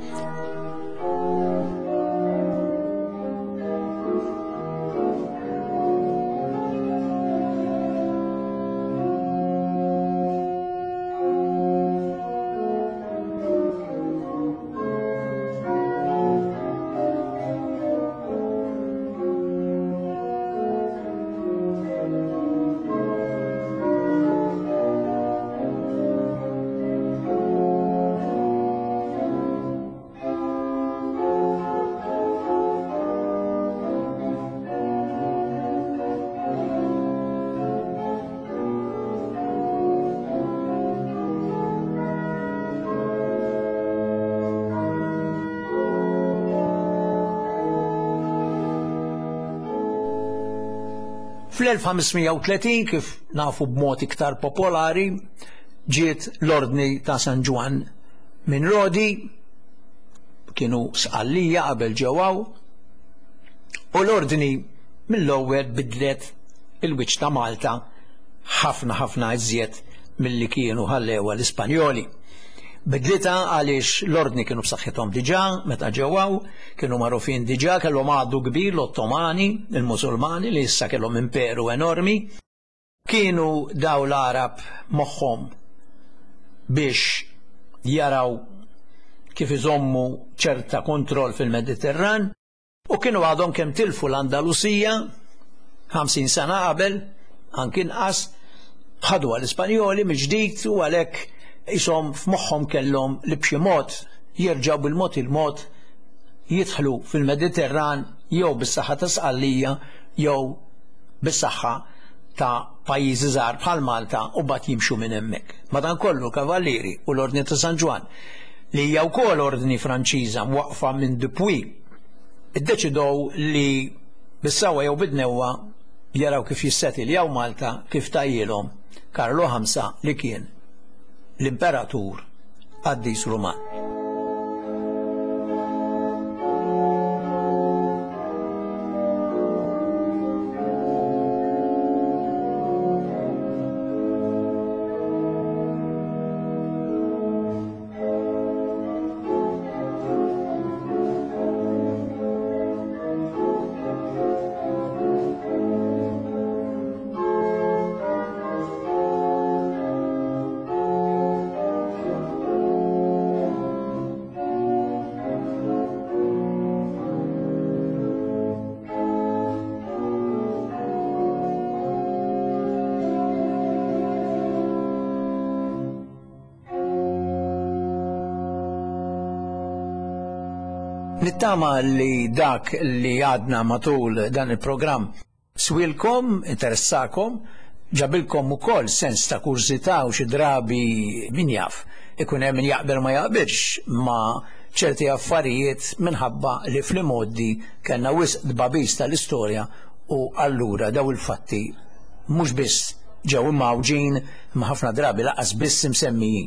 Fl-elf ħamsmija u tletin kif nafu b'mod iktar popolari ġiet l-Ordni ta' San Ġwan minn Rodi, kienu sqallija qabel ġewwaw, u l-Ordni mill-ewwel bidlet il-wiċċ ta' Malta ħafna ħafna iżjed milli kienu ħallewa l-Ispanjoli. Bidlita għaliex l-Ordni kienu b'saħħithom diġà meta ġewwaw, kienu magħrufin diġà, kellhom għadu kbir l-Ottomani, il-Musulmani li issa kellhom imperu enormi, kienu daw l-Arab moħħhom biex jaraw kif iżommu ċerta kontroll fil-Mediterran u kienu għadhom kemm tilfu l-Andalusija ħamsin sena qabel, anki inqas, ħadu għall-Ispanjoli mill-ġdid u għalhekk isom f'moħħhom kellhom li b'xi mod jerġgħu bil-mod il-mod jidħlu fil-Mediterran jew bis-saħħa ta' Sqallija jew bis-saħħa ta' pajjiżi żgħar bħal Malta u mbagħad jimxu minn hemmhekk. Madankollu Kavallieri u l-Ordni ta' San Ġwan li hija wkoll ordni Franċiża mwaqfa minn Dupuy iddeċidew li bis-sewwa jew bid-newwa jaraw kif jissetiljaw Malta kif tajjilhom Karlo ħamsa li kien l-Imperatur Qaddis Ruman. Nittama li dak li għadna matul dan il-programm swilkom, interessakom, ġabilkom ukoll sens ta' kurzità u xi drabi min jaf ikun hemm min jaqbel ma jaqbilx ma' ċerti affarijiet minħabba li fl-imoddi kellna wisq dbabis tal-istorja u allura daw il-fatti mhux biss ġew imgħawġin ma' ħafna drabi laqas biss imsemmijin.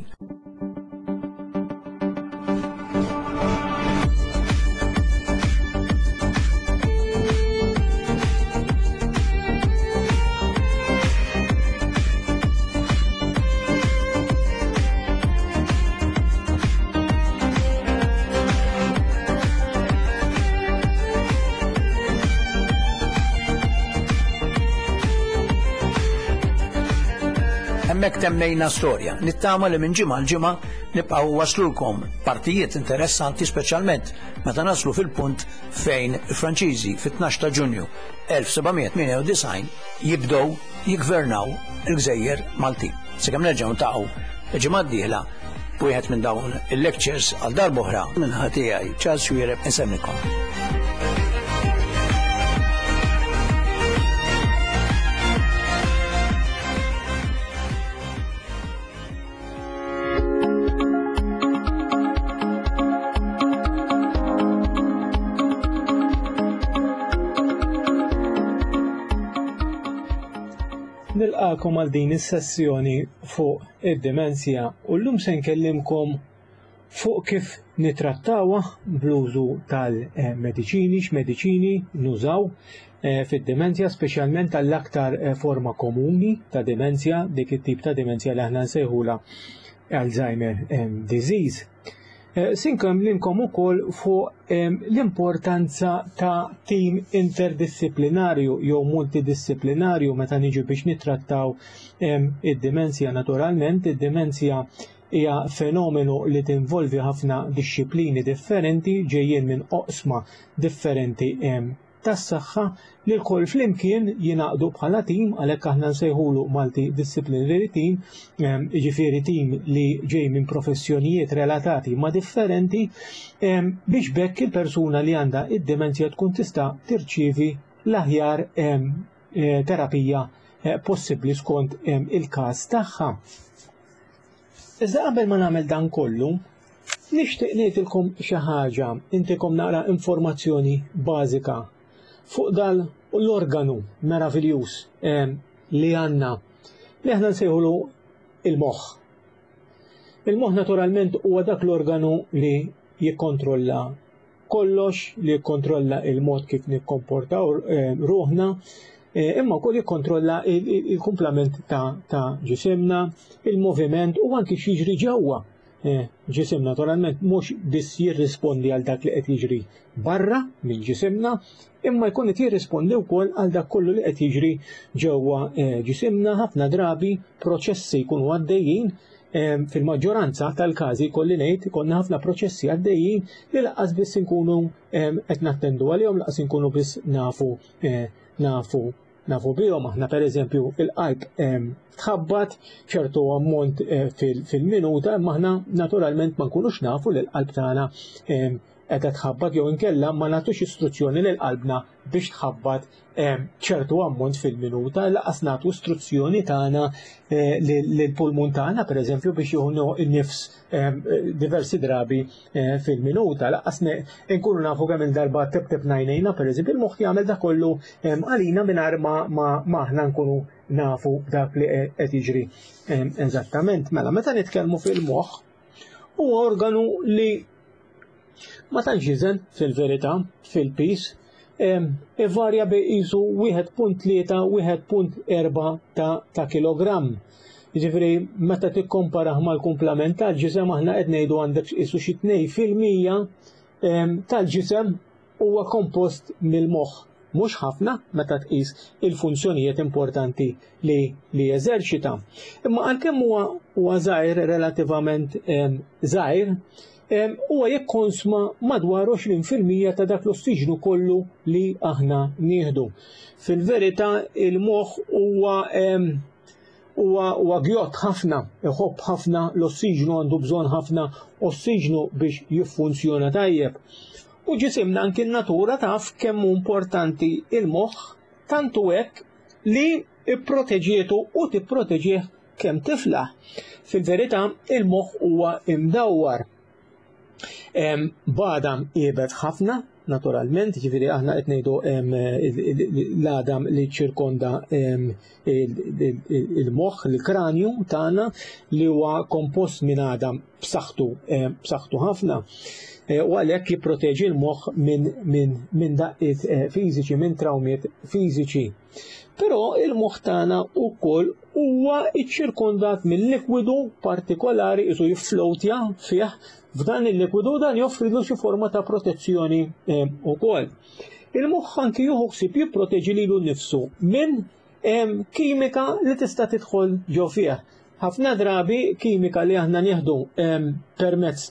Hemmhekk temmejna storja. Nittama li minn ġimgħa l-ġimgħa nibqgħu waslulkom partijiet interessanti speċjalment meta naslu fil-punt fejn il-Franċiżi fit-tnax ta' Ġunju elf sebgħimija tmanja u design jibdew jiggvernaw il-Gżejjer Maltin. Sakemm nerġgħu ntaqgħu il-ġimgħa d-dieħla b'wieħed minn dawn il-lectures għal darba oħra minn ħadd tiegħi Charles Xwiereb insemmikom. Nilqakom għal din is-sessjoni fuq id-demenzja u llum se nkellimkom fuq kif nitrattawha bl-użu tal-mediċini, x'mediċini nużaw fid-demenzja, speċjalment tal-aktar forma komuni ta' demenzja, dik it-tip ta' demenzja li aħna nsejħula Alzheimer disease. Sinkellimkom ukoll fuq l-importanza ta' tim interdisciplinarju jew multidisciplinarju meta niġu biex nittrattaw id-demenzja naturalment. Id-demenzja hija fenomenu li tinvolvi ħafna dixxiplini differenti ġejjin minn oqsma differenti tas-saħħa li l-koll flimkien jingħaqdu bħala tim għalhekk aħna nsejħulu multidisciplinary team, jiġifieri tim li ġej minn professjonijiet relatati ma' differenti biex bekk il-persuna li għandha id-demenzja tkun tista' tirċievi l-aħjar terapija possibbli skont il-każ tagħha. Iżda qabel ma nagħmel dan kollu, nixtieq ngħidilkom xi ħaġa, intikom naqra informazzjoni bażika fuq dal l-organu meravigliuż li għandna li aħna nsejħulu il-moħħ. Il-moħħ naturalment huwa dak l-organu li jikkontrolla kollox, li jikkontrolla il-mod kif nikkomportaw ruħna, imma wkoll jikkontrolla il-kumplament ta' ġisimna, il-moviment u anki x'jiġri ġewwa ġisimna. Naturalment mhux biss jirrispondi għal dak li qed jiġri barra minn ġisimna, imma jkun qed jirrispondi wkoll għal dak kollu li qed jiġri ġewwa ġisimna. Ħafna drabi proċessi jkunu għaddejjin fil-maġġoranza tal-każi kolli ngħid ikollna ħafna proċessi għaddejjin li lanqas biss inkunu qed nattendu għalihom, lanqas inkunu biss nafu nafu nafu bihom. Aħna pereżempju il-qalb tħabbat ċertu ammont fil-minuta, imma aħna naturalment ma nkunux nafu li l-qalb tagħna qiegħda tħabbat jew inkella ma nagħtux istruzzjoni lil qalbna biex tħabbat ċertu ammont fil-minuta, laqas nagħtu istruzzjoni tagħna lill-pulmun tagħna pereżempju biex jieħu n-nifs diversi drabi fil-minuta. Laqas nkunu nafu kemm il-darba tebteb ngħinejna pereżempju, il-moħħ jagħmel dak kollu għalina mingħajr ma aħna nkunu nafu dak li qed jiġri eżattament. Mela meta nitkellmu fil-moħħ huwa organu li ma tantx jiżen fil-verità fil-peace, ivarja bejn qisu wieħed punt tlieta wieħed punt erba' ta' kilogramm. Jiġifieri meta tikkomparah mal-kumplament tal-ġisem aħna qed ngħidu għandek qisu xi tnejn fil-mija tal-ġisem huwa kompost mill-moħħ. Mhux ħafna meta tqis il-funzjonijiet importanti li li jeżerċita. Imma għalkemm huwa huwa żgħir relattivament żgħir, huwa jikkonsma madwar għoxrin fil-mija ta' dak l-ossiġnu kollu li aħna nieħdu. Fil-verità il-moħħ huwa huwa huwa gjott ħafna, iħobb ħafna l-ossiġnu, għandu bżonn ħafna ossiġnu biex jiffunzjona tajjeb. U ġisimna anki n-natura taf kemm hu importanti il-moħħ tantu hekk li ipproteġietu u tipproteġih kemm tiflaħ. Fil-verità il-moħħ huwa imdawwar. B'adam qiebed ħafna, naturalment, ġifieri aħna qed ngħidu l-għadam li ċirkonda il-moħħ, il-kranju tagħna li huwa kompost minn għadam b'saħħtu b'saħħtu ħafna. U għalhekk jipproteġi l-moħħ minn daqqiet fiżiċi, minn trawmiet fiżiċi. Però il-moħħ tagħna wkoll huwa ċċirkondat minn likwidu partikolari qisu jifflowtja fih. F'dan il-likwidu dan joffrilu xi forma ta' protezzjoni wkoll. Il-moħħ anki jieħu ħsieb jipproteġi lilu nnifsu minn kimika li tista' tidħol ġew fih. Ħafna drabi kimika li aħna nieħdu permezz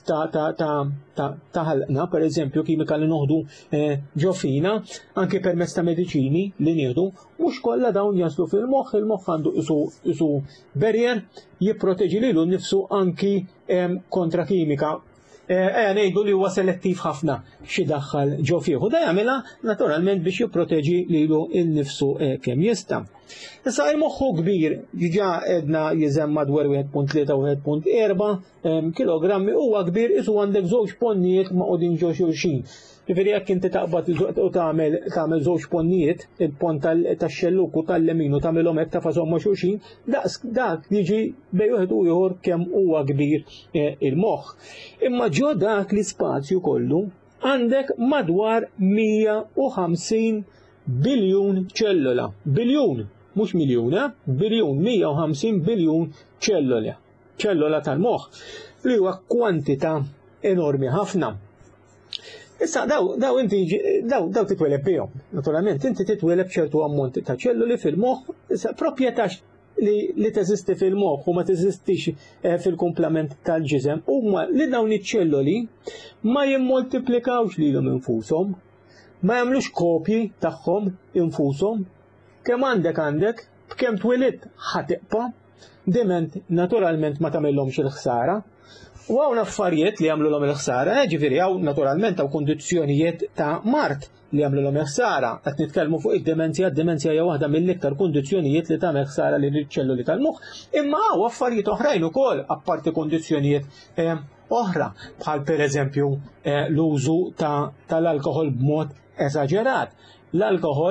ta' ħalqna, pereżempju kimika li noħdu ġew fina, anke permezz ta' mediċini li nieħdu, mhux kollha dawn jaslu fil-moħħ, il-moħħ għandu isu barrier jipproteġi lilu nnifsu anki kontra kimika. Eja ngħidu li huwa selettiv ħafna xi daħħal ġew fih. U da jagħmilha naturalment biex jipproteġi lilu nnifsu kemm jista'. Issa il-moħħu kbir diġà għedna jiżemm madwar wieħed punt tlieta wieħed punt erba' kilogrammi, huwa kbir isu għandek żewġ ponnijiet maqogħdin ġew xulxin. Ġifieri jekk inti taqbad u tagħmel tagħmel żewġ ponnijiet, il-pont tax-xelluk u tal-lemin u tagħmilhom hekk tafashom ma' xulxin, dak jiġi bejn wieħed u ieħor kemm huwa kbir il-moħħ. Imma ġo dak l-ispazju kollu għandek madwar mija u ħamsin biljun ċellola. Biljun, mhux miljun, biljun, mija u ħamsin biljun ċellola. ċellola tal-moħħ li huwa kwantità enormi ħafna. Issa daw daw inti daw daw titweleb bihom. Naturalment inti titweleb ċertu ammont ta' ċelluli fil-moħħ, issa proprjetà li li teżisti fil-moħħ u ma teżistix fil-kumplament tal-ġisem huma li dawn iċ-ċelluli ma jimmultiplikawx lilhom infushom, ma jagħmlux kopji tagħhom infushom, kemm għandek għandek, b'kemm twelidt ħatiqpa, diment naturalment ma tagħmilhomx il-ħsara. U hawn affarijiet li jagħmluhom il-ħsara, ġifieri hawn naturalment hawn kundizzjonijiet ta' mart li jagħmluhom il-ħsara. Qed nitkellmu fuq id-demenzja, d-demenzja hija waħda mill-iktar kundizzjonijiet li tagħmel ħsara lil iċ-ċelluli tal-moħħ, imma hawn affarijiet oħrajn ukoll apparti kundizzjonijiet oħra, bħal pereżempju l-użu tal-alkoħol b'mod eżaġerat. L-alkoħol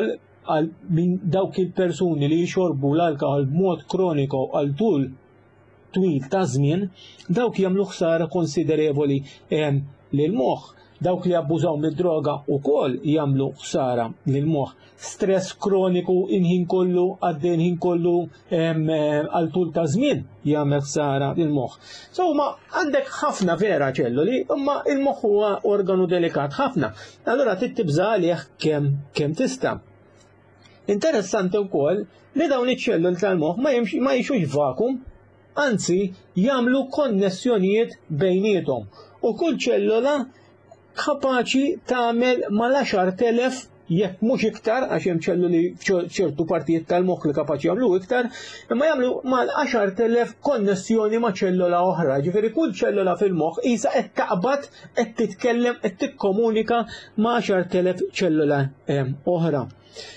għal minn dawk il-persuni li jxorbu l-alkohol b'mod kroniku għal tul twil ta' żmien, dawk jagħmlu ħsara konsiderevoli lil-moħħ. Dawk li abbużaw mid-droga wkoll jagħmlu ħsara lil-moħħ. Stress kroniku inħin kollu għaddejn ħin kollu għal tul ta' żmien jagħmel ħsara lil-moħħ. So ma għandek ħafna vera ċelluli, imma il-moħħ huwa organu delikat ħafna. Allura trid tibża għalih kemm kemm tista'. Interessanti wkoll li dawn iċ-ċelluli tal-moħħ ma jimxux vakum, anzi jagħmlu konnessjonijiet bejniethom. U kull ċellula kapaċi tagħmel mal-għaxar telef jekk mhux iktar, għax hemm ċelluli ċertu partijiet tal-moħħ li kapaċi jagħmlu iktar, imma jagħmlu mal-għaxar telef konnessjoni ma' ċellula oħra. Ġifieri kull ċellula fil-moħħ qisha qed taqbad, qed titkellem, qed tikkomunika ma' għaxar telef ċellula oħra.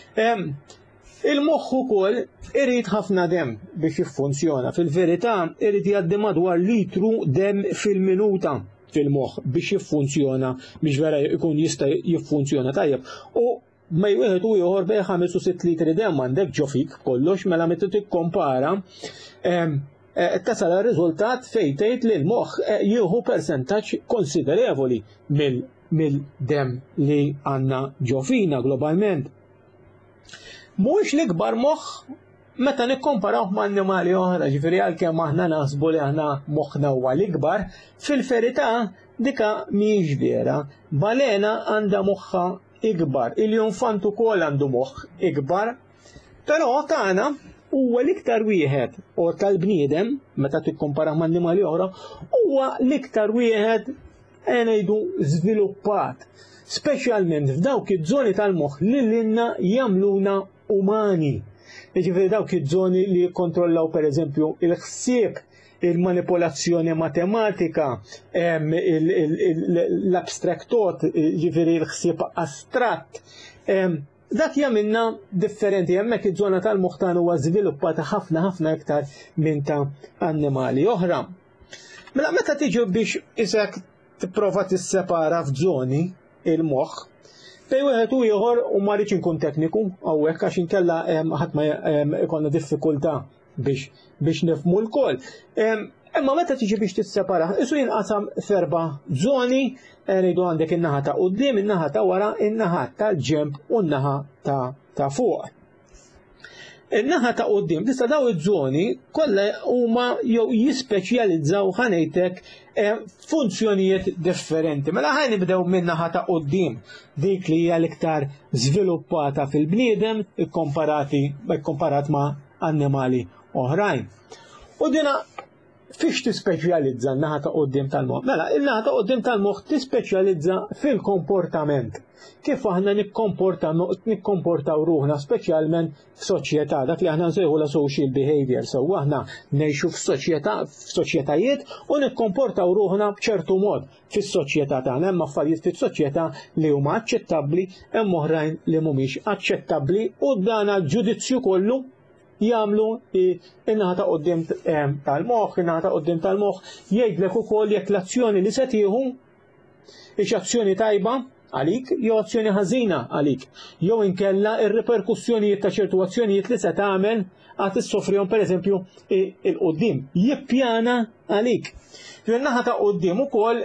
Il-moħħ ukoll irid ħafna demm biex jiffunzjona. Fil-verità irid jgħaddi madwar litru demm fil-minuta fil-moħħ biex jiffunzjona, biex vera jkun jista' jiffunzjona tajjeb. U ma jwieħed u ieħor bejn ħames u sitt litri demm għandek ġo fik kollox, mela meta tikkompara tasal riżultat fejn tgħid li l-moħħ jieħu persentaġġ konsiderevoli mill-demm li għandna ġo fina globalment. Mhuwiex l-ikbar moħħ meta nikkomparaw ma' annimali oħra, ġifieri għalkemm aħna naħsbu li aħna moħħna huwa l-ikbar, fil-verità dika mhijiex vera. Balena għandha moħħa ikbar, il-junfant ukoll għandu moħħ ikbar, però tagħna huwa l-iktar wieħed u tal-bniedem meta tikkomparaw ma' annimali oħra huwa l-iktar wieħed ngħidu żviluppat, speċjalment f'dawk iż-żoni tal-moħħ li lilna jagħmluna umani. Ġifieri dawk iż-żoni li jikkontrollaw pereżempju il-ħsieb, il-manipolazzjoni matematika, l-abstract thought, ġifieri l-ħsieb astratt. Dak jagħmilna differenti, hemmhekk iż-żona tal-moħħ tagħna huwa żviluppata ħafna ħafna iktar minn ta' annimali oħra. Mela meta tiġi biex isek tipprova tissepara f'żoni il-moħħ, bej wieħed u ieħor u ma rridx inkun tekniku hawnhekk għax inkella ħadd ma jkollna diffikultà biex biex nifhmu l-koll. Imma meta tiġi biex tissepara, isu jinqasam f'erba' żoni, rridu għandek in-naħa ta' quddiem, in-naħa ta' wara, in-naħa tal-ġenb u n-naħa ta' fuq. In-naħa ta' quddiem tista' daw iż-żoni kollha huma jew jispeċjalizzaw ħanejtek funzjonijiet differenti. Mela ħaj nibdew min-naħa ta' quddiem, dik li hija l-iktar żviluppata fil-bniedem ikkomparat ma' annimali oħrajn. U dina fiex tispeċjalizza n-naħa ta' quddiem tal-moħħ? Mela, il-naħa ta' quddiem tal-moħħ tispeċjalizza fil-komportament. Kif aħna nikkomportaw ruħna speċjalment f'soċjetà, dak li aħna nsejħu la social behavior, so aħna ngħixu f'soċjetajiet u nikkomportaw ruħna b'ċertu mod fis-soċjetà tagħna. Hemm affarijiet fis-soċjetà li huma aċċettabbli, hemm oħrajn li mhumiex aċċettabbli u dan l-ġudizzju kollu jagħmlu in-naħa ta' quddiem tal-moħħ, in-naħa ta' quddiem tal-moħħ jgħidlek ukoll jekk l-azzjoni li se tieħu hix azzjoni tajba għalik jew azzjoni ħażina għalik, jew inkella ir-reperkussjonijiet ta' ċertu azzjonijiet li se tagħmel għad issofrihom pereżempju il-quddiem, jippjana għalik. In-naħa ta' quddiem ukoll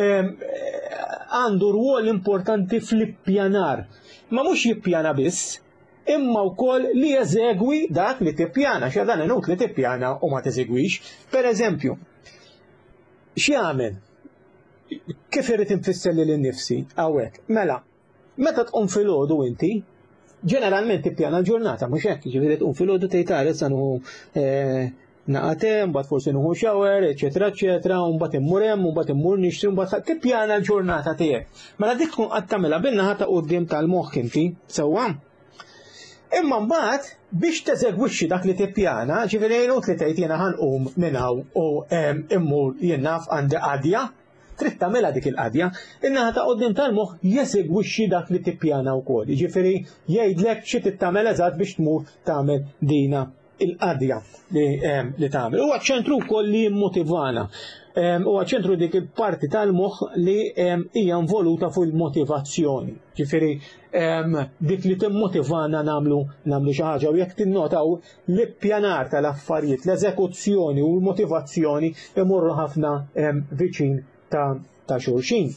għandu rwol importanti fl-ippjanar, ma mhux jippjana biss, imma wkoll li jeżegwi dak li tippjana, xa dan inut li tippjana u ma teżegwix. Pereżempju, x'jagħmel? Kif irrid infisser lil innifsi hawnhekk? Mela, meta tqum filgħodu inti, ġeneralment tippjana l-ġurnata, mhux hekk, jiġifieri tqum filgħodu tgħid ara issa nieħu naqatem, mbagħad forsi nieħu shower, eċetera, eċetera, u mbagħad immur hemm, u mbagħad immur nixtri, u mbagħad tippjana l-ġurnata tiegħek. Mela dik tkun qatt tagħmilha bin-naħa ta' quddiem tal-moħħ inti, sewwa. Imma mbagħad biex teżegwixxi dak li tippjana, ġifieri inut li tgħid jiena ħanqum minn hawn u immur jien naf għandi qadja, trid tagħmilha dik il-qadja, in-naħa ta' quddiem tal-moħħ jeżegwixxi dak li tippjana wkoll. Jiġifieri jgħidlek xi trid tagħmel eżatt biex tmur tagħmel dina il-qadja li, um, li tagħmel. Huwa ċentru wkoll li jimmotivana. Huwa um, ċentru dik il-parti tal-moħħ li um, hija involuta fuq il-motivazzjoni. Ġifieri um, dik li timmotivana nagħmlu nagħmlu xi ħaġa u jekk tinnotaw l-ippjanar tal-affarijiet, l-eżekuzzjoni u l-motivazzjoni imorru ħafna um, viċin ta' ta' xulxin.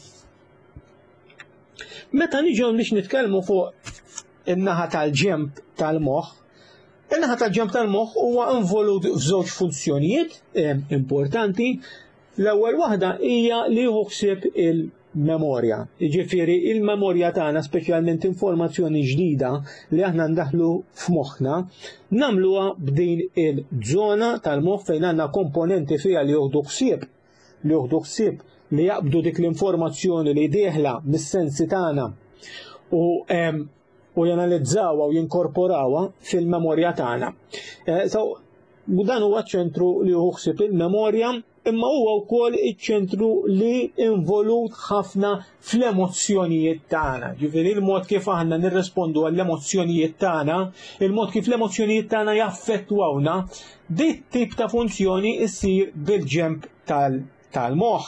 Meta niġu biex nitkellmu fuq in-naħa tal-ġemp tal-moħħ, in-naħa tal-ġemp tal-moħħ huwa involut f'żewġ funzjonijiet um, importanti. L-ewwel waħda hija li jħossib il-memorja. Jiġifieri il-memorja tagħna, speċjalment informazzjoni ġdida li aħna ndaħlu f'moħħna, nagħmluha b'din il-żona tal-moħħ fejn għandna komponenti fiha li joħdu ħsieb, li joħdu ħsieb li jaqbdu dik l-informazzjoni li dieħla mis-sensi tagħna u em, u janalizzawha u jinkorporawha fil-memorja tagħna. Eh, so, dan huwa ċentru li jħossib il-memorja, imma huwa wkoll iċ-ċentru li involut ħafna fl-emozzjonijiet tagħna. Ġifieri il-mod kif aħna nirrispondu għall-emozzjonijiet tagħna, il-mod kif l-emozzjonijiet tagħna jaffettwawna, dit tip ta' funzjoni issir bil-ġemp tal-moħħ.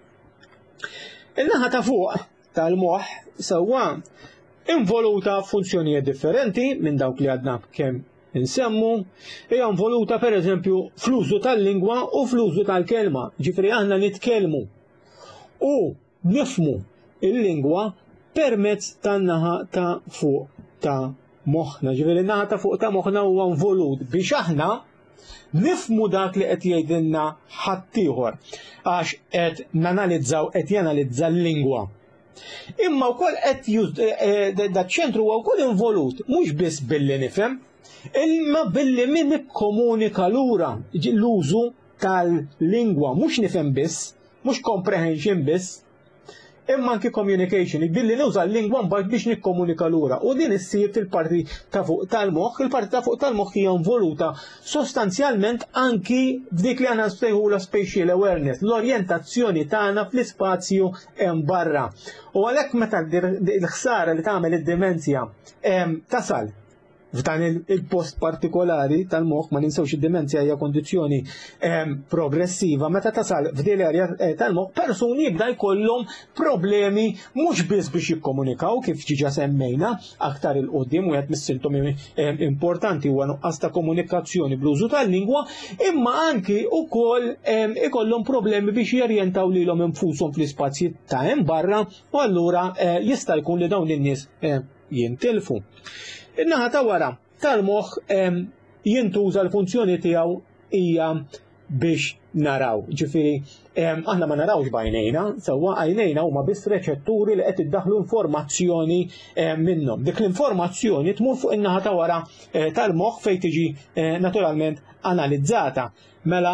Il-naħa ta' fuq tal-moħħ sewwa involuta f'funzjonijiet differenti minn dawk li għadna kemm insemmu, hija involuta pereżempju fl-użu tal-lingwa u fl-użu tal-kelma. Ġifieri aħna nitkellmu u nifhmu il-lingwa permezz tan-naħa ta' fuq ta' moħħna. Ġifieri n-naħa ta' fuq ta' moħħna huwa involut biex aħna nifhmu dak li qed jgħidilna ħaddieħor għax qed nanalizzaw qed janalizza l-lingwa. Imma wkoll qed daċ-ċentru huwa wkoll involut mhux biss billi nifhem, imma billi min nikkomunika lura l-użu tal-lingwa, mhux nifhem biss, mhux comprehension biss, imma anki communication, billi nuża l-lingwa mbagħad biex nikkomunika lura. U din issir fil-parti ta' fuq tal-moħħ, il-parti ta' fuq tal-moħħ hija involuta sostanzjalment anki f'dik li għandna nsejħula spatial awareness, l-orjentazzjoni tagħna fl-ispazju hemm barra. U għalhekk meta l-ħsara li tagħmel id-demenzja tasal f'dan il-post partikolari tal-moħħ, ma ninsewx id-demenzja hija kondizzjoni progressiva, meta tasal f'din l-arja tal-moħħ persuni jibda jkollhom problemi mhux biss biex jikkomunikaw kif ġiġa semmejna aktar il-qudiem u qed mis-sintomi importanti huwa nuqqas ta' komunikazzjoni bl-użu tal-lingwa, imma anki wkoll ikollhom problemi biex jorjentaw lilhom infushom fl-ispazji ta' hemm barra u allura jista' jkun li dawn in-nies jintilfu. In-naħa ta' wara tal-moħħ jintuża l-funzjoni tiegħu hija biex naraw. Ġifieri aħna ma narawx b'għajnejna, sewwa għajnejna huma biss reċetturi li qed iddaħħlu informazzjoni minnhom. Dik l-informazzjoni tmur fuq in-naħa ta' wara tal-moħħ fejn tiġi naturalment analizzata. Mela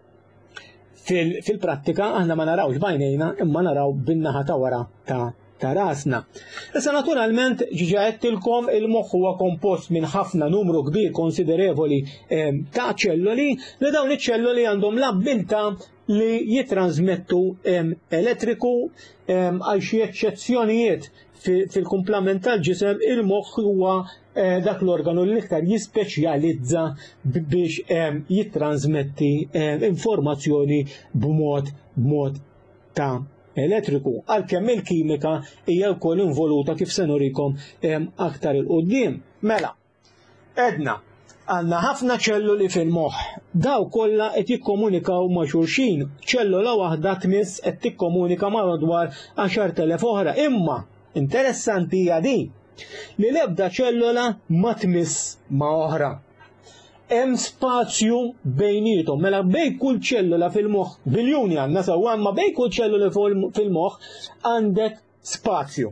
fil-prattika aħna ma narawx b'għajnejna imma naraw bin-naħa ta' wara ta' ta' rasna. Issa naturalment ġiġa għedtilkom il-moħħ huwa kompost minn ħafna numru kbir konsiderevoli ta' ċelloli li dawn iċ-ċelloli għandhom l-abilità li jitransmettu elettriku għal xi eċċezzjonijiet fil-kumplament tal-ġisem. Il-moħħ huwa dak l-organu li iktar jispeċjalizza biex jittransmetti informazzjoni b'mod b'mod ta' elettriku, għalkemm il-kimika hija wkoll involuta kif se nurikom aktar il-qudiem. Mela, edna għandna ħafna ċelluli fil-moħħ. Daw kollha qed jikkomunikaw ma' xulxin. ċellola waħda tmiss qed tikkomunika ma' madwar għaxar telef oħra. Imma interessanti hija di li l-ebda ċellola ma tmiss ma' oħra. Hemm spazju bejnietom, mela bejn kull ċellola fil-moħħ, biljuni għandna sewwa, ma bejn kull ċellola fil-moħħ għandek spazju.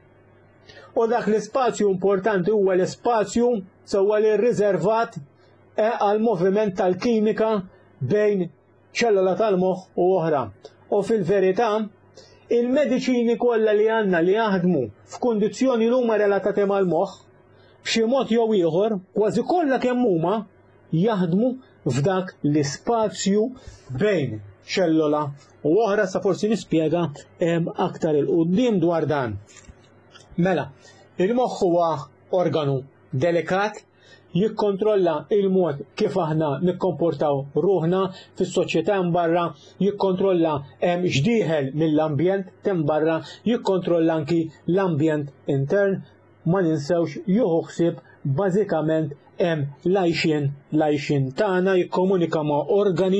U dak l-ispazju importanti huwa l-ispazju sewwa li rriservat għal moviment tal-kimika bejn ċellola tal-moħħ u oħra. U fil-verità, il-mediċini kollha li għandna li jaħdmu f'kundizzjoni li huma relatati mal-moħħ, b'xi mod jew ieħor, kważi kollha kemm huma jaħdmu f'dak l-ispazju bejn ċellola u oħra. Sa forsi nispjega aktar il-qudiem dwar dan. Mela, il-moħħ huwa organu delikat, jikkontrolla il-mod kif aħna nikkomportaw ruħna fis-soċjetà hemm barra, jikkontrolla x'dieħel mill-ambjent hemm barra, jikkontrolla anki l-ambjent intern, ma ninsewx jieħu ħsieb bażikament hemm l-għajxien l-għajxien tagħna, jikkomunika ma' organi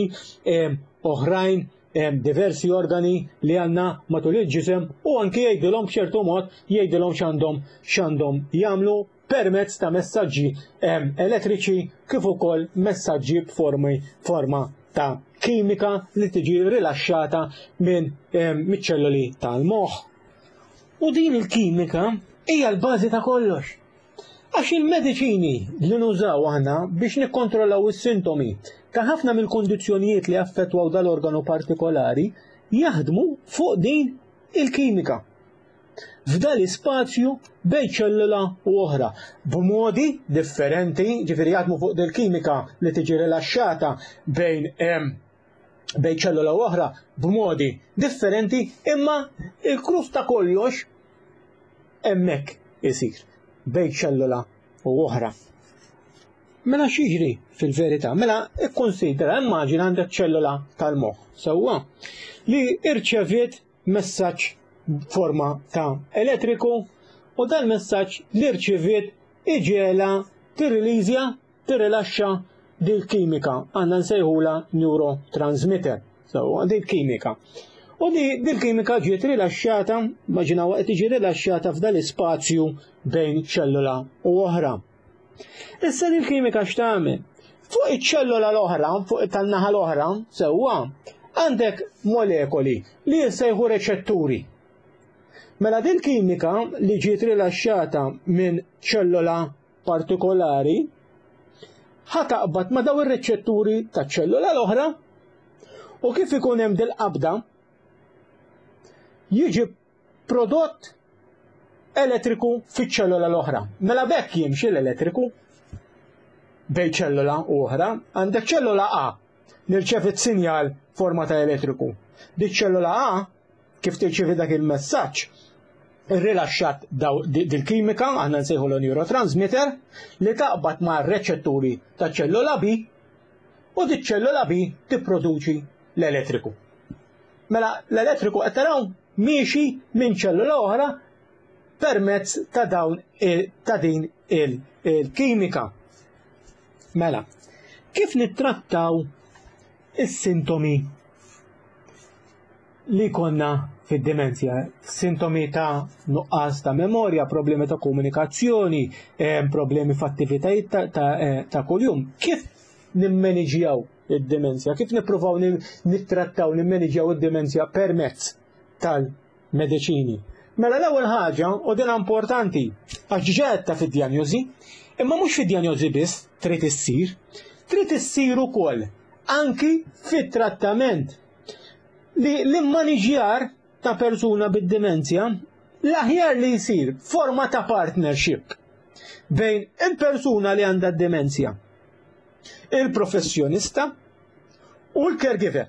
oħrajn, diversi organi li għandna matul il-ġisem u anki jgħidilhom b'ċertu mod jgħidilhom x'għandhom x'għandhom jagħmlu permezz ta' messaġġi elettriċi kif ukoll messaġġi b'formi forma ta' kimika li tiġi rilaxxata minn miċ-ċelloli tal-moħħ. U din il-kimika hija l-bażi ta' kollox. Għax il-mediċini li nużaw aħna biex nikkontrollaw is-sintomi ta' ħafna mill-kondizzjonijiet li affettwaw dal-organu partikolari jaħdmu fuq din il-kimika. F'dan l-ispazju bejn ċellula u oħra b'modi differenti, ġifieri jaħdmu fuq din il-kimika li tiġi rilaxxata bejn bejn ċellula u oħra b'modi differenti, imma il-krus ta' kollox hemmhekk isir bejn ċellula u oħra. Mela xiġri fil-verità, mela ikkonsidra, immaġina għandek ċellula tal-moħħ, sewwa li irċeviet messaġġ b'forma ta' elettriku u dal-messaġġ li rċeviet iġela tirrilizja, tirrilaxxa dil-kimika, għandna nsejħula neurotransmitter, sewwa dil-kimika. U di dil-kimika ġiet rilaxxata, immaġinaw qed tiġi rilaxxata f'dan l-ispazju bejn ċellula u oħra. Issa dil-kimika x'tagħmel? Fuq iċ-ċellula l-oħra, fuq tan-naħa l-oħra, sewwa, għandek molekoli li jissejħu reċetturi. Mela din kimika li ġiet rilaxxata minn ċellula partikolari ħataqbad ma' daw ir-reċetturi taċ-ċellula l-oħra u kif ikun hemm dil-qabda jiġi prodott elettriku fiċ-ċellula l-oħra. Mela bekk jimxi l-elettriku bejn ċellula oħra, għandek ċellula A li rċevit sinjal forma ta' elettriku. Dik ċellula A kif tirċevi dak il-messaġġ irrilaxxat dil-kimika, aħna nsejħu l-neurotransmitter, li taqbad ma' reċetturi ta' ċellula B u dik ċellula B tipproduċi l-elettriku. Mela l-elettriku qed taraw miexi minn ċellula oħra permezz ta' dawn ta' din il-kimika. Mela, kif nittrattaw is-sintomi li konna fid-demenzja? Sintomi ta' nuqqas ta' memorja, problemi ta' komunikazzjoni, problemi f'attivitajiet ta' kuljum. Kif nimmaniġjaw id-demenzja? Kif nippruvaw nittrattaw, nimmaniġjaw id-demenzja permezz tal-mediċini? Mela l-ewwel ħaġa, u din importanti, għax ġetta fid-dijanjosi, imma mhux fid-dijanjosi biss trid issir, trid issir ukoll anki fit-trattament. Li l-immaniġjar ta' persuna bid-demenzja l-aħjar li jsir forma ta' partnership bejn il-persuna li għandha d-demenzja, il-professjonista u l-caregiver.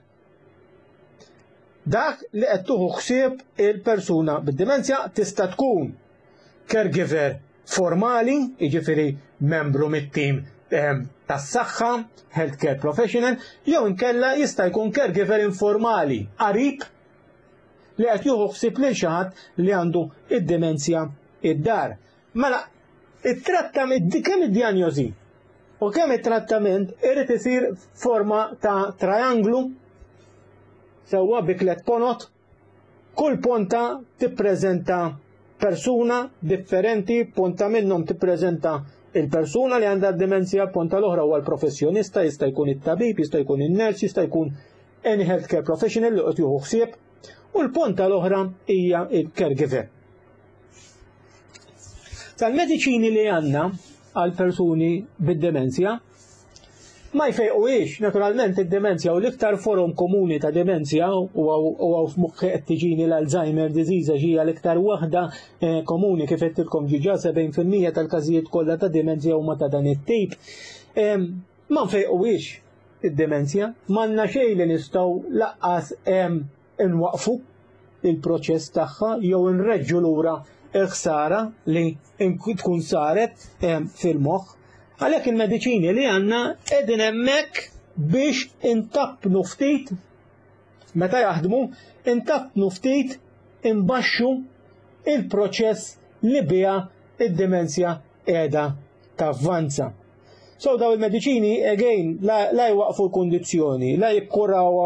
Dak li qed tuħu ħsieb il-persuna bid-demenzja tista' tkun caregiver formali, jiġifieri membru mit-tim tas-saħħa, healthcare professional, jew inkella jista' jkun caregiver informali, qarib li qed jieħu ħsieb lil xi ħadd li għandu id-demenzja id-dar. Mela it-trattament kemm id-dijanjosi u kemm it-trattament irid isir forma ta' trianglu sewwa biklet ponot, kull ponta tippreżenta persuna differenti, ponta minnhom tippreżenta il-persuna li għandha d-demenzja, ponta l-oħra huwa l-professjonista, jista' jkun it-tabib, jista' jkun in-ners, jista' jkun any healthcare professional li qed jieħu ħsieb, u l-ponta l-oħra hija il-caregiver. Tal-mediċini li għandna għal persuni bid-demenzja ma jfejquhiex, naturalment id-demenzja u l-iktar forum komuni ta' demenzja u għaw f'muħħi qed tiġini l-Alzheimer disease ġija l-iktar waħda komuni kif qedtilkom ġiġa sebgħin fil-mija tal-każijiet kollha ta' demenzja huma ta' dan it-tip. Ma nfejquhiex id-demenzja, m'għandna xejn li nistgħu laqqas inwaqfu il-proċess tagħha jew inreġġu lura l-ħsara li tkun saret fil-moħħ. Għalhekk il-mediċini li għandna qegħdin hemmhekk biex intappnu ftit meta jaħdmu, intappnu ftit imbaxxu il-proċess li biha id-demenzja qiegħda tavvanza. So daw il-mediċini again la, la jwaqfu l-kondizzjoni, la jikkuraw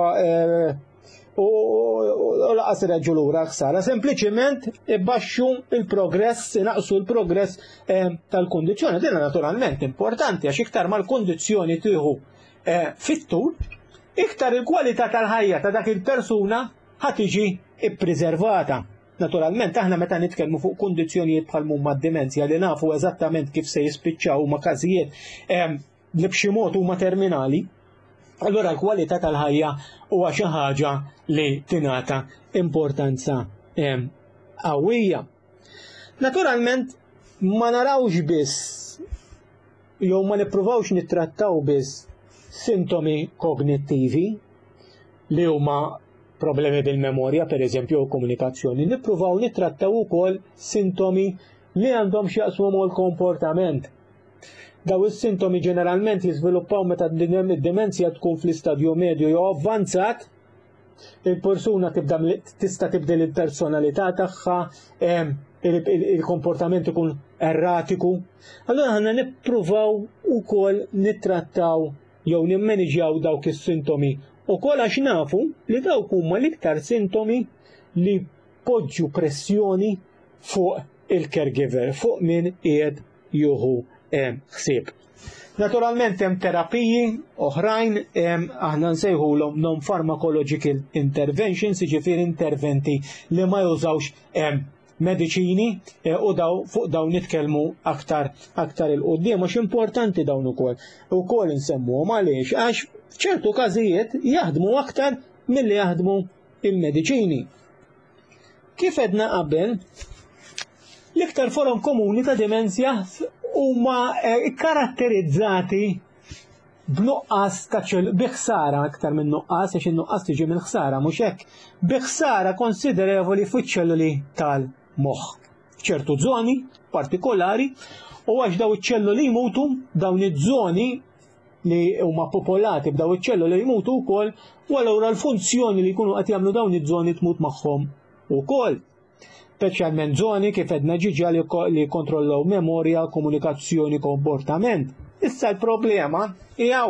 u laqas reġu lura ħsara, sempliċement ibbaxxu il-progress, naqsu l-progress tal-kondizzjoni. Dina naturalment importanti għax iktar mal-kondizzjoni tieħu fit-tul, iktar il-kwalità tal-ħajja ta' dak il-persuna ħad tiġi ippreservata. Naturalment, aħna meta nitkellmu fuq kundizzjonijiet bħal mumma d-demenzja li nafu eżattament kif se jispiċċaw ma' każijiet li b'xi mod huma terminali, allura l-kwalità tal-ħajja huwa xi ħaġa li tingħata importanza qawwija. Naturalment, ma narawx biss jew ma nippruvawx nittrattaw biss sintomi kognittivi li huma problemi bil-memorja, per eżempju, u komunikazzjoni, nippruvaw nittrattaw ukoll sintomi li għandhom x'jaqsmu mal-komportament. Daw is-sintomi ġeneralment jiżviluppaw meta d-demenzja tkun fl-istadju medju jew avvanzat, il-persuna tista' tibdel il-personalità tagħha, il-komportament ikun erratiku. Allura ħanna nippruvaw ukoll nittrattaw jew nimmaniġjaw dawk is-sintomi. U kol għax nafu li dawk huma l-iktar sintomi li poġġu pressjoni fuq il-caregiver, fuq min qiegħed jieħu ħsieb. Naturalment hemm terapiji oħrajn aħna nsejħulhom non-pharmacological interventions, jiġifieri interventi li ma jużawx mediċini u daw fuq dawn nitkellmu aktar aktar il-qudiem għax importanti dawn ukoll. Ukoll insemmuhom għaliex għax ċertu każijiet jaħdmu aktar milli jaħdmu il-mediċini. Kif edna qabel, l-iktar forom komuni ta' demenzja huma karatterizzati b'nuqqas ta' biħsara aktar minn nuqqas għax in-nuqqas tiġi minn ħsara mhux hekk, biħsara konsiderevoli fiċ-ċelluli tal-moħħ. ċertu żoni partikolari u għax daw iċ-ċelluli jmutu dawn iż-żoni li huma popolati b'daw iċ-ċelluli jmutu wkoll u allura l-funzjoni li jkunu qed jagħmlu dawn iż-żoni tmut magħhom ukoll. Speċjalment żoni kif edna ġiġa li kontrollaw memorja, komunikazzjoni, komportament. Issa l-problema hija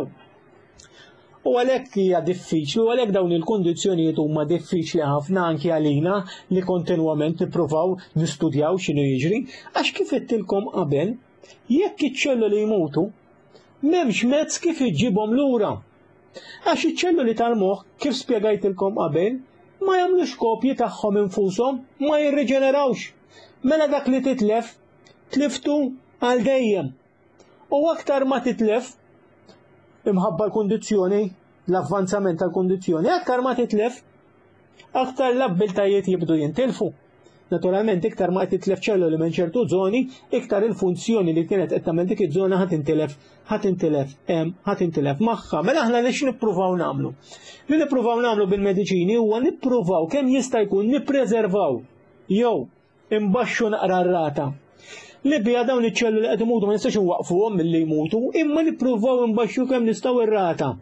u għalhekk hija diffiċli u għalhekk dawn il-kundizzjonijiet huma diffiċli ħafna anke għalina li kontinwament nippruvaw nistudjaw x'inhu jiġri għax kif qedtilkom qabel jekk iċ-ċelluli jmutu m'hemmx mezz kif iġġibhom lura. Għax iċ-ċelluli tal-moħħ kif spjegajtilkom qabel ma jagħmlux kopji tagħhom infushom, ma jirriġenerawx. Mela dak li titlef, tliftu għal dejjem. U aktar ma titlef imħabba l-kundizzjoni, l-avvanzament tal-kundizzjoni, aktar ma titlef, aktar l-abbiltajiet jibdu jintilfu. Naturalment, iktar ma titlef ċelluli minn ċertu żoni, iktar il-funzjoni li kienet qed tagħmel dik iż-żona ħadd intilef, ħadd intilef, hemm ħadd intilef magħha. Mela aħna nix nippruvaw nagħmlu. Li nippruvaw nagħmlu bil-mediċini huwa nippruvaw kemm jista' jkun nippreservaw jew imbaxxu naqra r-rata. Li biha dawn iċ-ċelluli qed imutu ma nistax inwaqfuhom milli jmutu, imma nippruvaw imbaxxu kemm nistgħu ir-rata.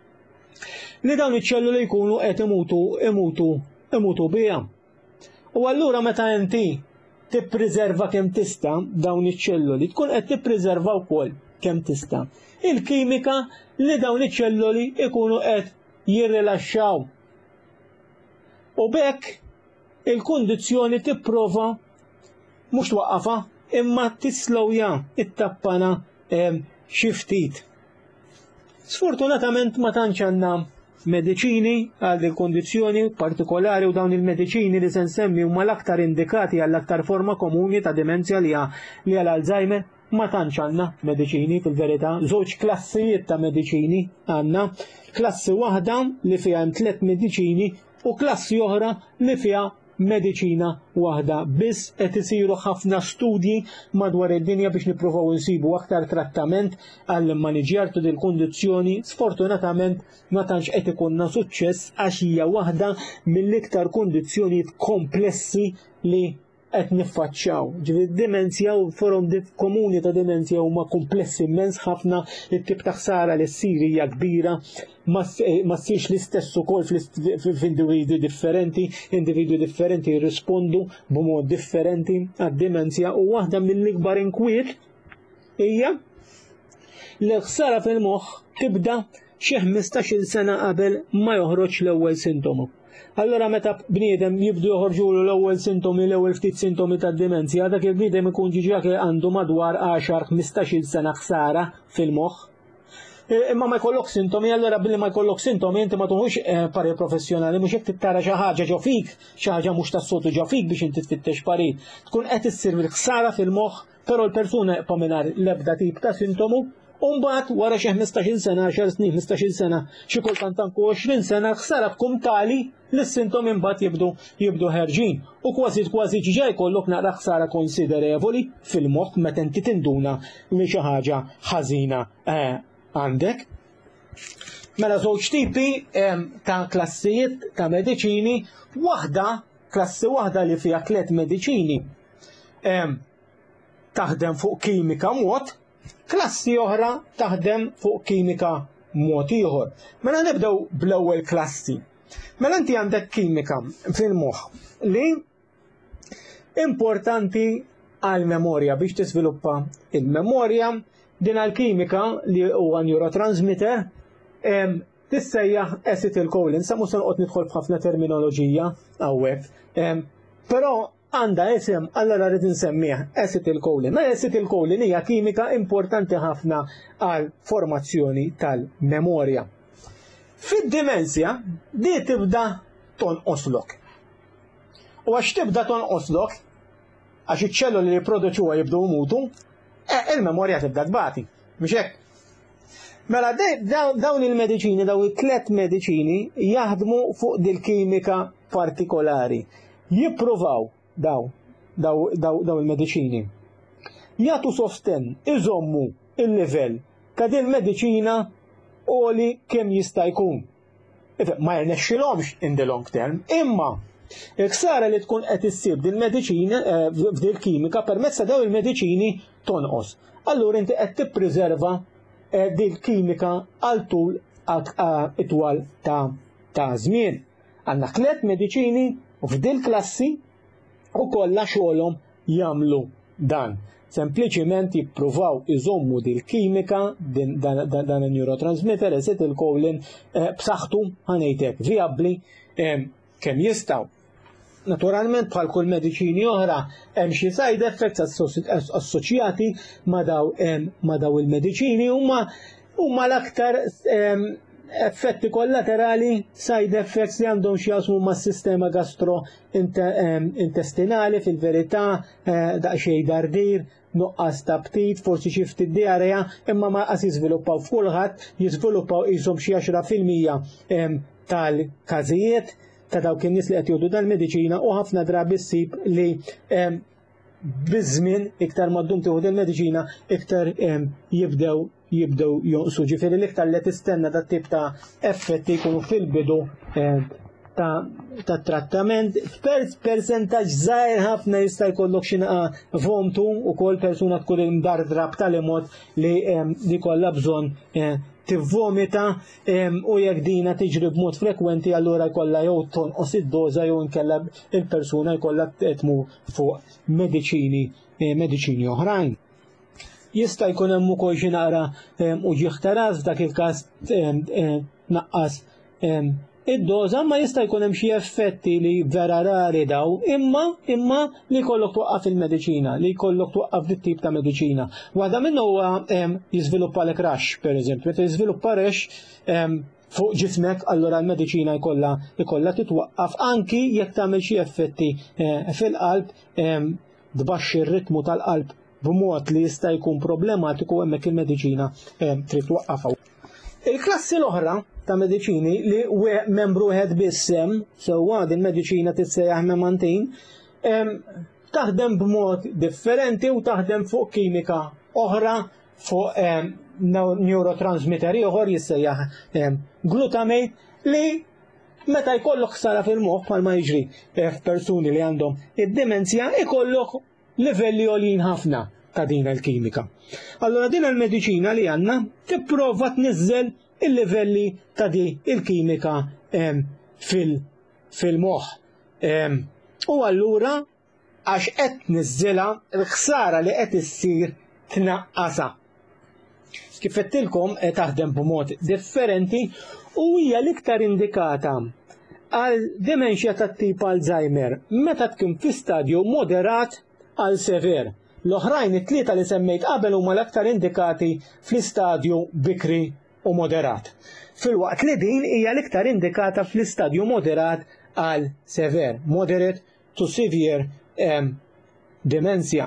Li dawn iċ-ċelluli jkunu qed imutu imutu imutu biha. U allura meta inti tippreserva kemm tista' dawn iċ-ċelluli, tkun qed tippreserva wkoll kemm tista' il-kimika li dawn iċ-ċelluli ikunu qed jirrilaxxaw. U bekk il-kundizzjoni tipprova mhux twaqqafha imma tislowja it-tappana xi ftit. Sfortunatament ma tantx għandna mediċini għal il-kondizzjoni partikolari u dawn il-mediċini li se nsemmi huma l-aktar indikati għall-aktar forma komuni ta' demenzja li għal Alzheimer ma tantx għandna mediċini fil-verità. Żewġ klassijiet ta' mediċini għandna, klassi waħda li fiha hemm tliet mediċini u klassi oħra li fiha mediċina waħda biss qed isiru ħafna studji madwar id-dinja biex nippruvaw insibu aktar trattament għall maniġjar ta' din kundizzjoni. Sfortunatament ma tantx qed ikunna suċċess għax hija waħda mill-iktar kundizzjonijiet komplessi li qed niffaċċjaw. Ġifieri demenzja u forom komuni ta' demenzja huma komplessi immens ħafna, it-tip ta' ħsara li ssir hija kbira, ma ssirx l-istess ukoll f'individwi differenti, individwi differenti jirrispondu b'mod differenti għad-demenzja u waħda mill-ikbar inkwiet hija li ħsara fil-moħħ tibda xi ħmistax-il sena qabel ma joħroġ l-ewwel sintomu. Allora meta bniedem jibdu joħorġulu l-ewwel sintomi, l-ewwel ftit sintomi tad-demenzja, dak il-bniedem ikun ġiġa għandu madwar għaxar ħmistax-il sena ħsara fil-moħħ. Imma ma jkollok sintomi, allora billi ma jkollok sintomi inti ma tuħux parir professjonali, mhux jekk tittara xi ħaġa ġo fik, xi ħaġa mhux tas-sotu ġo fik biex inti tfittex parir. Tkun qed issir ħsara fil-moħħ, però l-persuna jibqa' mingħajr l-ebda tip ta' sintomu. Umbat wara xi ħmistax-il sena, għaxar snin, ħmistax-il sena, xi kultant anke għoxrin sena ħsara tkun tali li s-sintomi imbagħad jibdu jibdu ħerġin. U kważi kważi ġiġa jkollok naqra ħsara konsiderevoli fil-moħħ meta inti tinduna li xi ħaġa ħażina għandek. Mela żewġ tipi ta' klassijiet ta' mediċini, waħda klassi waħda li fiha tliet mediċini taħdem fuq kimika mod, klassi oħra taħdem fuq kimika mod ieħor. Mela nibdew bl-ewwel klassi. Mela inti għandek kimika fil-moħħ li importanti għall memorja biex tisviluppa il-memorja. Din għall-kimika li huwa neurotransmitter tissejjaħ acetylcholine. Sa mhux se noqgħod nidħol f'ħafna terminoloġija hawnhekk. Però għandha isem, allora rrid insemmih acetylcholine. Acetylcholine hija kimika importanti ħafna għal formazzjoni tal-memorja. Fid-demenzja di tibda tonqoslok. U għax tibda tonqoslok, għax iċ-ċelluli li jipproduċuha jibdew imutu, il-memorja tibda tbati. Mhux hekk? Mela dawn il-mediċini, dawn it-tlet mediċini jaħdmu fuq dil-kimika partikolari. Jippruvaw daw daw daw il-mediċini jagħtu sosten iżommu il-livell ta' din mediċina oli kemm jista' jkun. Ma jirnexxilhomx in the long term, imma il-ħsara li tkun qed issib din mediċina f'dil kimika permezz ta' dawn il-mediċini tonqos. Allura inti qed tippreserva din kimika għal tul itwal ta' żmien. Għandna tliet mediċini f'dil klassi u kollha xogħolhom jagħmlu dan. Sempliċiment jippruvaw iżommu dil-kimika dan il-neurotransmitter acetylcholine b'saħħtu ħanejtek viabbli kemm jistgħu. Naturalment bħal kull mediċini oħra hemm xi side effects assoċjati ma' daw il-mediċini huma huma l-aktar effetti kollaterali, side effects li għandhom xjasmu ma' sistema gastrointestinali fil-verità, daqsxejn dardir, nuqqas ta' ptit, forsi xi ftit diarrea, imma ma qas jiżviluppaw f'kulħadd, jiżviluppaw qishom xi għaxra fil-mija tal-każijiet ta' dawk in-nies li qed jieħdu dal-mediċina u ħafna drabi ssib li biż-żmien iktar ma ddum tieħu il-mediċina iktar jibdew jibdew jonqsu. Ġifieri l-iktar li tistenna dat tip ta' effetti jkunu fil-bidu ta' trattament. Percentaġġ żgħir ħafna jista' jkollok xi naqa' vomtu wkoll persuna tkun imdardrab tal-imod li jkollha bżonn tivvomita u jekk dina tiġri b'mod frekwenti allura jkollha jew tonqos id-doża jew inkella il-persuna jkollha tmur fuq mediċini mediċini oħrajn. Jista' jkun hemm ukoll xi naqra u ġieħtaras f'dak il-każ naqqas id-doża, ma jista' jkun hemm xi effetti li vera rari daw, imma imma li jkollok twaqqaf il-mediċina, li jkollok twaqqaf dit tip ta' mediċina. Waħda minnha huwa jiżviluppa lek rash, pereżempju, meta jiżviluppa rash fuq ġismek, allura l-mediċina jkollha jkollha titwaqqaf anki jekk tagħmel xi effetti fil-qalb tbaxxi r-ritmu tal-qalb b'mod li jista' jkun problematiku hemmhekk il-mediċina trid twaqqafha. Il-klassi l-oħra ta' mediċini li membru wieħed biss hemm, sewwa din mediċina tissejjaħ memantin, taħdem b'mod differenti u taħdem fuq kimika oħra fuq neurotransmitter ieħor jissejjaħ glutamate li meta jkollok ħsara fil-moħħ bħalma jiġri f'persuni li għandhom id-demenzja ikollok livelli għolin ħafna ta' din il-kimika. Allora din il-mediċina li għandna tipprova tniżżel il-livelli ta' di il-kimika fil-moħħ. U allura għax qed tniżżilha l-ħsara li qed issir tnaqqasha. Kif qedtilkom qed taħdem b'mod differenti u hija l-iktar indikata għal demenxja tat-tip Alzheimer meta tkun fi stadju moderat għal sever. L-oħrajn it-tlieta li semmejt qabel huma l-aktar indikati fl-istadju bikri u moderat. Fil-waqt li din hija l-iktar indikata fl-istadju moderat għal sever, moderate to severe um, demenzja.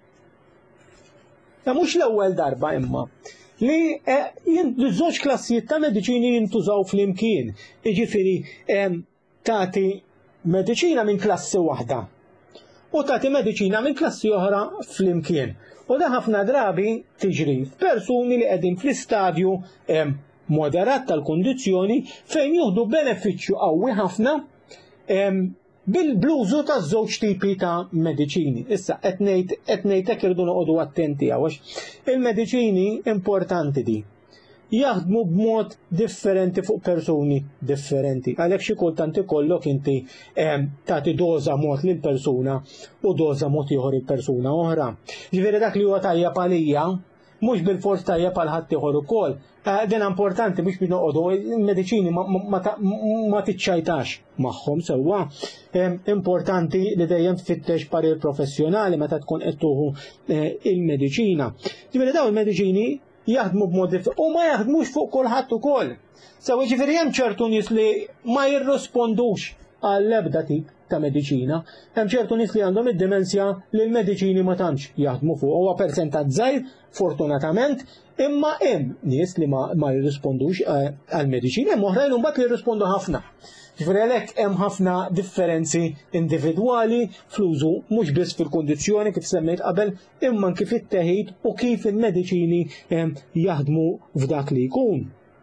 Ta' mhux l-ewwel darba imma li żewġ klassijiet ta' mediċini jintużaw flimkien. Jiġifieri tagħti mediċina minn klassi waħda u tagħti mediċina minn klassi oħra flimkien. U da ħafna drabi tiġri f'persuni li qegħdin fl-istadju moderat tal-kundizzjoni fejn jieħdu benefiċċju qawwi ħafna bil-blużu ta' żewġ tipi ta' mediċini. Issa qed ngħid hekk irdu noqogħdu attenti għax il-mediċini importanti di jaħdmu b'mod differenti fuq persuni differenti. Għalhekk xi kultant ikollok inti tagħti doża mod lil persuna u doża mod ieħor il-persuna oħra. Ġifieri dak li huwa tajjeb għalija mhux bil-fors tajjeb għal ħadd ieħor ukoll. Dan importanti biex binoqogħdu il-mediċini ma tiċċajtax magħhom sewwa. Importanti li dejjem tfittex parir professjonali meta tkun qed tuħu il-mediċina. Ġifieri dawn il-mediċini jaħdmu b'mod differenti u ma jaħdmux fuq kulħadd ukoll. Sew ġifieri hemm ċertu nies li ma jirrispondux għall-ebda tip ta' mediċina, hemm ċertu nies li għandhom id-demenzja li l-mediċini ma tantx jaħdmu fuq. Huwa persentaġġ żgħir fortunatament, imma hemm nies li ma jirrispondux għall-mediċina, hemm oħrajn imbagħad li jirrispondu ħafna. Ġifieri għalhekk hemm ħafna differenzi individwali fl-użu mhux biss fil-kundizzjoni kif semmejt qabel, imma kif it-teħid u kif il-mediċini jaħdmu f'dak li jkun.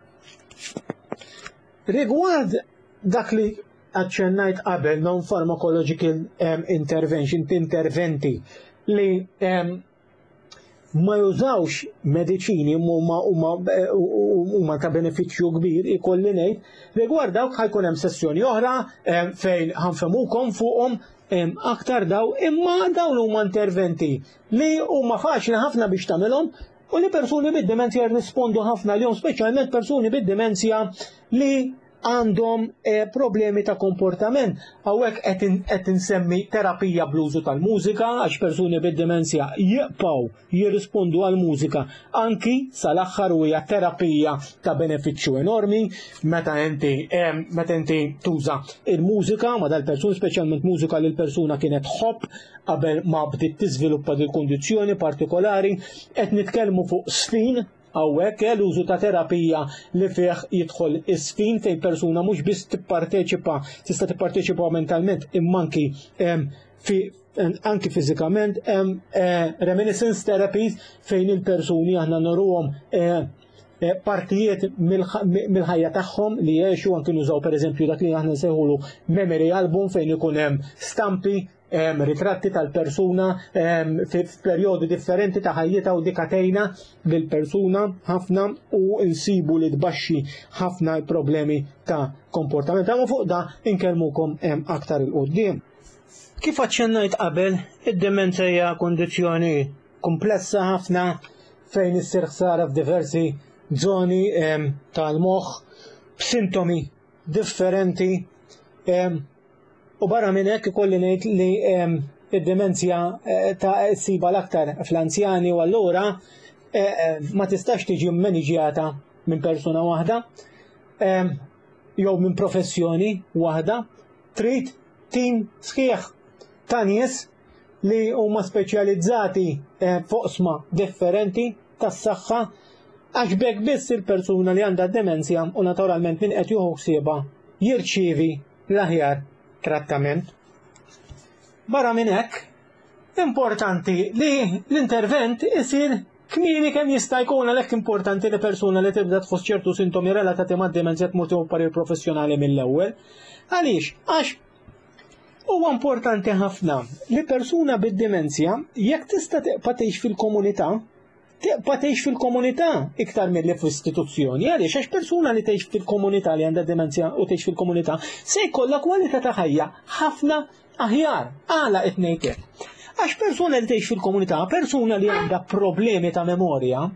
Rigward dak li aċċennajt qabel non-pharmacological intervention, interventi li ma jużawx mediċini huma ta' benefiċċju kbir ikolli ngħid, rigward dawk ħajkun hemm sessjoni oħra fejn ħanfemukom fuqhom aktar daw, imma dawn huma interventi li huma faċli ħafna biex tagħmilhom u li persuni bid-demenzja jirrispondu ħafna lihom, speċjalment persuni bid-demenzja li għandhom problemi ta' komportament. Hawnhekk qed insemmi terapija bl-użu tal-mużika għax persuni bid-demenzja jibqgħu jirrispondu għall-mużika anki sal-aħħar u hija terapija ta' benefiċċju enormi meta inti meta inti tuża il-mużika ma' dal-persuni, speċjalment mużika li l-persuna kienet tħobb qabel ma bdiet tiżviluppa dil kundizzjoni partikolari, qed nitkellmu fuq sfin. Hawnhekk l-użu ta' terapija li fih jidħol is-sfin fejn persuna mhux biss tipparteċipa, tista' tipparteċipa mentalment imma anki anki fiżikament hemm reminiscence therapies fejn il-persuni aħna naruhom partijiet mill-ħajja tagħhom li jgħixu anki nużaw pereżempju dak li aħna nsejħulu memory album fejn ikun hemm stampi ritratti tal-persuna f'perjodi differenti ta' ħajjita u dikatejna bil-persuna ħafna u insibu li tbaxxi ħafna l-problemi ta' komportament. Ma fuq da inkellmukom aktar il-qudiem. Kif aċċennajt qabel, id-demenza hija kondizzjoni komplessa ħafna fejn issir ħsara f'diversi żoni tal-moħħ b'sintomi differenti. U barra minn hekk ikolli ngħid li id-demenzja ta' ssiba l-aktar fl-anzjani u allura ma tistax tiġi mmaniġjata minn persuna waħda jew minn professjoni waħda, trid tim sħiħ ta' nies li huma speċjalizzati f'oqsma differenti tas-saħħa għax bekk biss il-persuna li għandha demenzja u naturalment min qed jieħu ħsiebha jirċievi l-aħjar trattament. Barra minn hekk, importanti li l-intervent isir Kmieni kemm jista' jkun għalhekk importanti li persuna li tibda tħoss ċertu sintomi relatati mad-demenzja tmur tieħu parir professjonali mill-ewwel. Għaliex? Għax huwa importanti ħafna li persuna bid-demenzja jekk tista' teqpa' tgħix fil-komunità, teqpa' tgħix fil-komunità iktar milli fl-istituzzjoni. Għaliex għax persuna li tgħix fil-komunità li għandha demenzja u tgħix fil-komunità se jkollha kwalità ta' ħajja ħafna aħjar. Għala qed ngħid hekk. Għax persuna li tgħix fil-komunità, persuna li għandha problemi ta' memorja,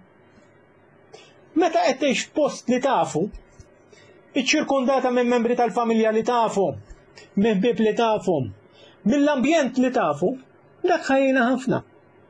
meta qed tgħix f'post li tafu, iċċirkundata minn membri tal-familja li tafu, minn bib li tafu, mill-ambjent li tafu, dak ħajjina ħafna.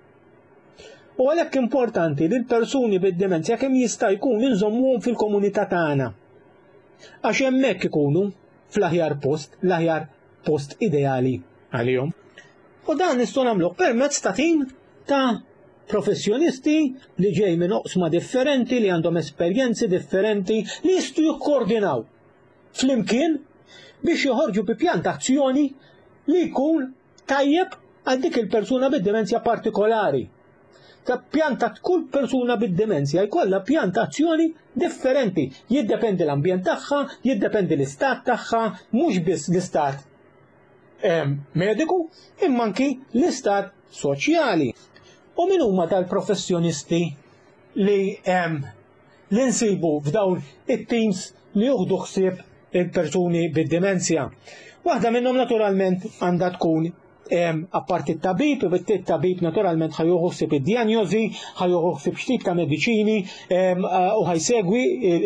U għalhekk importanti li l-persuni bid-demenzja kemm jista' jkun inżommuhom fil-komunità tagħna. Għax hemmhekk ikunu fl-aħjar post, l-aħjar post ideali għalihom. U dan nistgħu nagħmluh permezz ta' tim ta' professjonisti li ġej minn oqsma differenti, li għandhom esperjenzi differenti, li jistgħu jikkoordinaw flimkien biex joħorġu bi pjantazzjoni li jkun tajjeb għal dik il-persuna bid-demenzja partikolari. Ta' pjanta kull persuna bid-demenzja jkollha pjantazzjoni differenti. Jiddependi l-ambjent tagħha, jiddependi l-istat tagħha, mhux biss l-istat mediku, imma anki l-istat soċjali. U min huma tal-professjonisti li li nsibu f'dawn it-teams li juħdu ħsieb il-persuni bid-demenzja. Waħda minnhom naturalment għandha tkun apparti t-tabib, it-tabib naturalment ħajuħu ħsieb id-dijanjosi, ħajuħu ħsieb x'tip ta' mediċini u ħajsegwi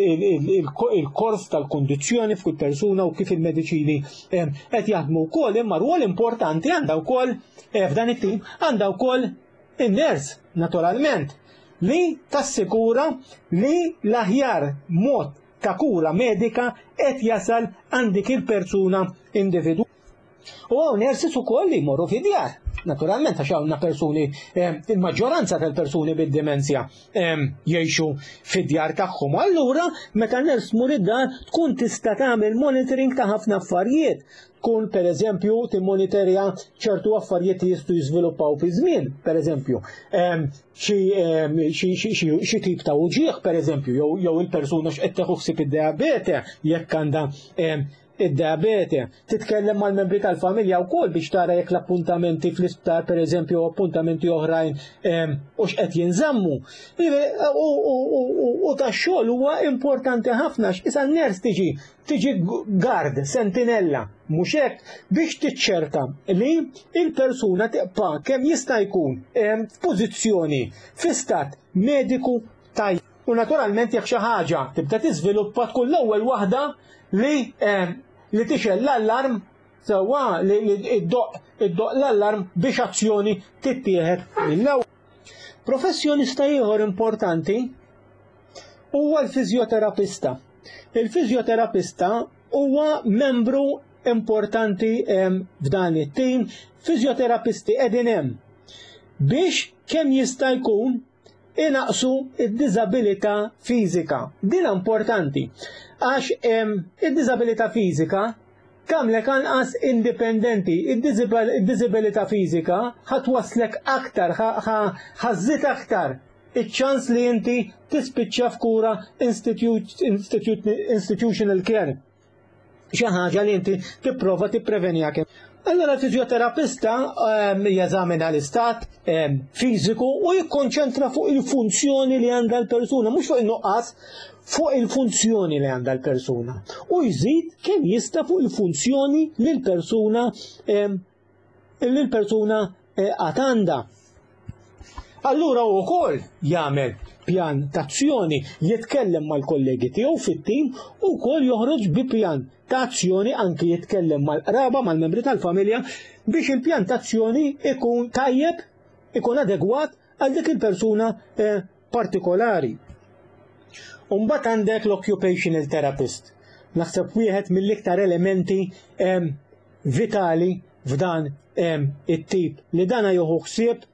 il-kors tal-kondizzjoni f'kull persuna u kif il-mediċini qed jaħdmu wkoll, imma rwol importanti għandha wkoll f'dan it-tim għandha wkoll in-ners naturalment li tassikura li l-aħjar mod ta' kura medika qed jasal għandik il-persuna individwali. U għaw nersis ukoll li jmorru fid-djar. Naturalment, għax għawna persuni, il-maġġoranza tal-persuni bid-demenzja jgħixu fid-djar tagħhom. Allura, meta ners tmur id-dar, tkun tista' tagħmel monitoring ta' ħafna affarijiet. Tkun pereżempju timmonitorja ċertu affarijiet li jistgħu jiżviluppaw fi żmien, pereżempju. Xi tip ta' uġieħ, pereżempju, jew il-persuna x'qed tieħu ħsieb id-diabete jekk għandha id-diabete, titkellem mal-membri tal-familja wkoll biex tara jekk l-appuntamenti fl-isptar pereżempju u appuntamenti oħrajn u x'qed jinżammu. U tax-xogħol huwa importanti ħafna x'isa n-ners tiġi tiġi gard, sentinella, mhux hekk biex tiċċerta li il-persuna tibqa' kemm jista' jkun f'pożizzjoni f'istat mediku tajjeb. U naturalment jekk xi ħaġa tibda tiżviluppa tkun l-ewwel waħda li li tixel l-allarm sewwa li iddoq l-allarm biex azzjoni tittieħed mill-ewwel. Professjonista ieħor importanti huwa l-fiżjoterapista. Il-fiżjoterapista huwa membru importanti f'dan it-tim. Fiżjoterapisti qegħdin hemm biex kemm jista' jkun inaqsu id-diżabilità fiżika. Din importanti għax id-diżabilità fiżika tagħmlek anqas indipendenti. Id-diżabilità fiżika ħatwaslek aktar, ħażżid aktar iċ-ċans li inti tispiċċa f'kura institutional care. Xi ħaġa li inti tipprova tipprevenija kemm. Allora l-fiżjoterapista jeżamina l-istat fiżiku u jikkonċentra fuq il-funzjoni li għandha l-persuna, mhux fuq in-nuqqas, fuq il-funzjoni li għandha l-persuna. U jżid kemm jista' fuq il-funzjoni li l-persuna li l-persuna qatt għandha. Allura u wkoll jagħmel pjan ta' azzjoni, jitkellem mal-kollegi tiegħu fit-tim u wkoll joħroġ bi pjan ta' azzjoni anke jitkellem mal-qraba, mal-membri tal-familja biex il-pjan ta' azzjoni ikun tajjeb, ikun adegwat għal dik il-persuna partikolari. U mbagħad għandek l-occupational therapist. Naħseb wieħed mill-iktar elementi vitali f'dan it-tip li dana jieħu ħsieb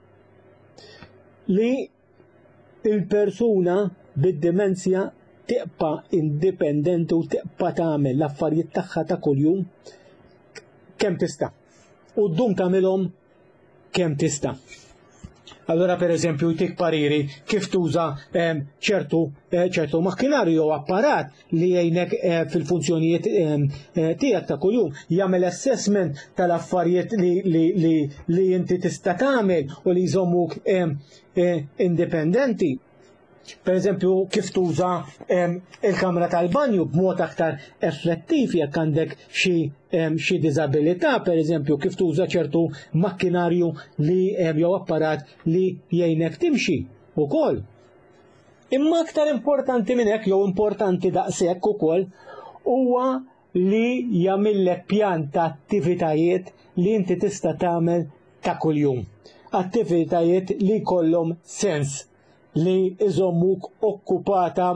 li il-persuna bid-demenzja tibqa' indipendenti u tibqa' tagħmel l-affarijiet tagħha ta' kuljum kemm tista' u ddum tagħmilhom kemm tista'. Allora per eżempju jtik pariri kif tuża ċertu ċertu makkinario u apparat li jgħinek fil-funzjonijiet tiegħek ta' kuljum, jagħmel assessment tal-affarijiet li inti tista' tagħmel u li jżommuk indipendenti. Per eżempju, kif tuża il-kamra tal-banju b'mod aktar effettiv jekk għandek xi diżabilità, per eżempju, kif tuża ċertu makkinarju li jew apparat li jgħinek timxi ukoll. Imma aktar importanti minn hekk jew importanti daqshekk ukoll huwa li jagħmillek pjan ta' attivitajiet li inti tista' tagħmel ta' kuljum. Attivitajiet li jkollhom sens, li iżommuk okkupata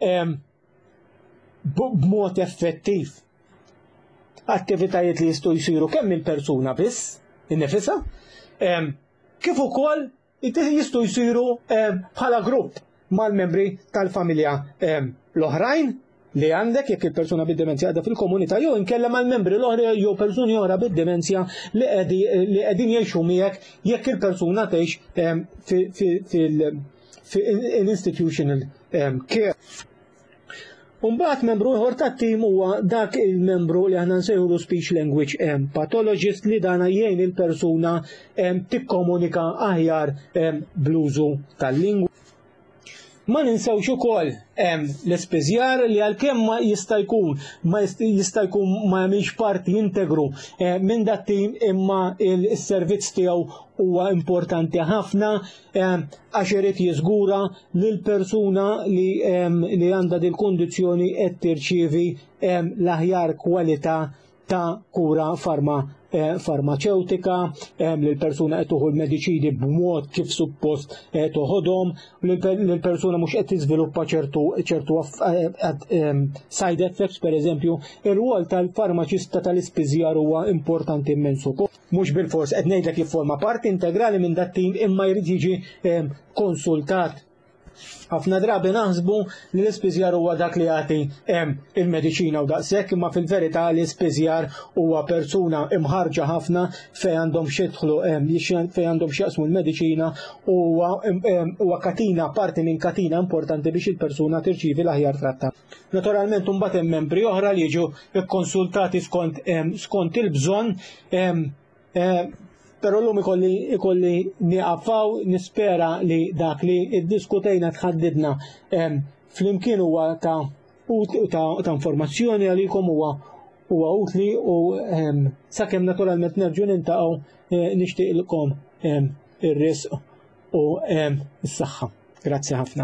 b'mod effettiv. Attivitajiet li jistgħu jsiru kemm il-persuna biss, innifisha, kif ukoll jistgħu jsiru bħala grupp mal-membri tal-familja l-oħrajn li għandek jekk il-persuna bid-demenzja għadha fil-komunità jew inkella mal-membri l-oħra jew persuni oħra bid-demenzja li qegħdin jgħixu miegħek jekk il-persuna tgħix fil- institutional care. Umbagħad membru ieħor tat-tim huwa dak il-membru li aħna nsejħulu speech language pathologist li dana jgħin il-persuna tikkomunika aħjar bl-użu tal-lingwa. Ma ninsewx ukoll l-ispiżjar li għalkemm ma jista' jkun ma jista' jkun ma jagħmilx parti integru minn dat-tim imma il-servizz tiegħu huwa importanti ħafna għax irid jiżgura li l-persuna li għandha din il-kundizzjoni qed tirċievi l-aħjar kwalità ta' kura farma farmaceutika, li l-persuna qed tuħu l-mediċini b'mod kif suppost toħodhom, li l-persuna mhux qed tiżviluppa ċertu side effects, pereżempju, ir-rwol tal-farmaċista tal-ispiżjar huwa importanti immens ukoll. Mhux bil-fors qed ngħidlek jifforma parti integrali minn dat-tim imma jrid jiġi konsultat. Ħafna drabi naħsbu li l-ispiżjar huwa dak li jagħti il-mediċina u daqshekk, imma fil-verità l-ispiżjar huwa persuna imħarġa ħafna fejn għandhom xidħlu fejn għandhom x'jaqsmu l-mediċina huwa katina parti minn katina importanti biex il-persuna tirċievi l-aħjar trattat. Naturalment imbagħad hemm membri oħra li jiġu kkonsultati skont il-bżonn. Pero l-lum ikolli niqafaw nispera li dak li id-diskutejna tħaddidna fl-imkien huwa ta' informazzjoni għalikom huwa utli u sakemm naturalment nerġu nintaqgħu nixtieqilkom ir-risq u s-saħħa. Grazzi ħafna.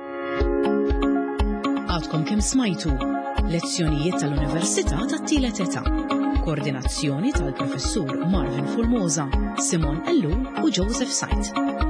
Għadkom kemm smajtu lezzjonijiet tal-Università tat-tielet età. Koordinazzjoni tal-Professur Marvin Formosa, Simon Ellul u Joseph Sajt.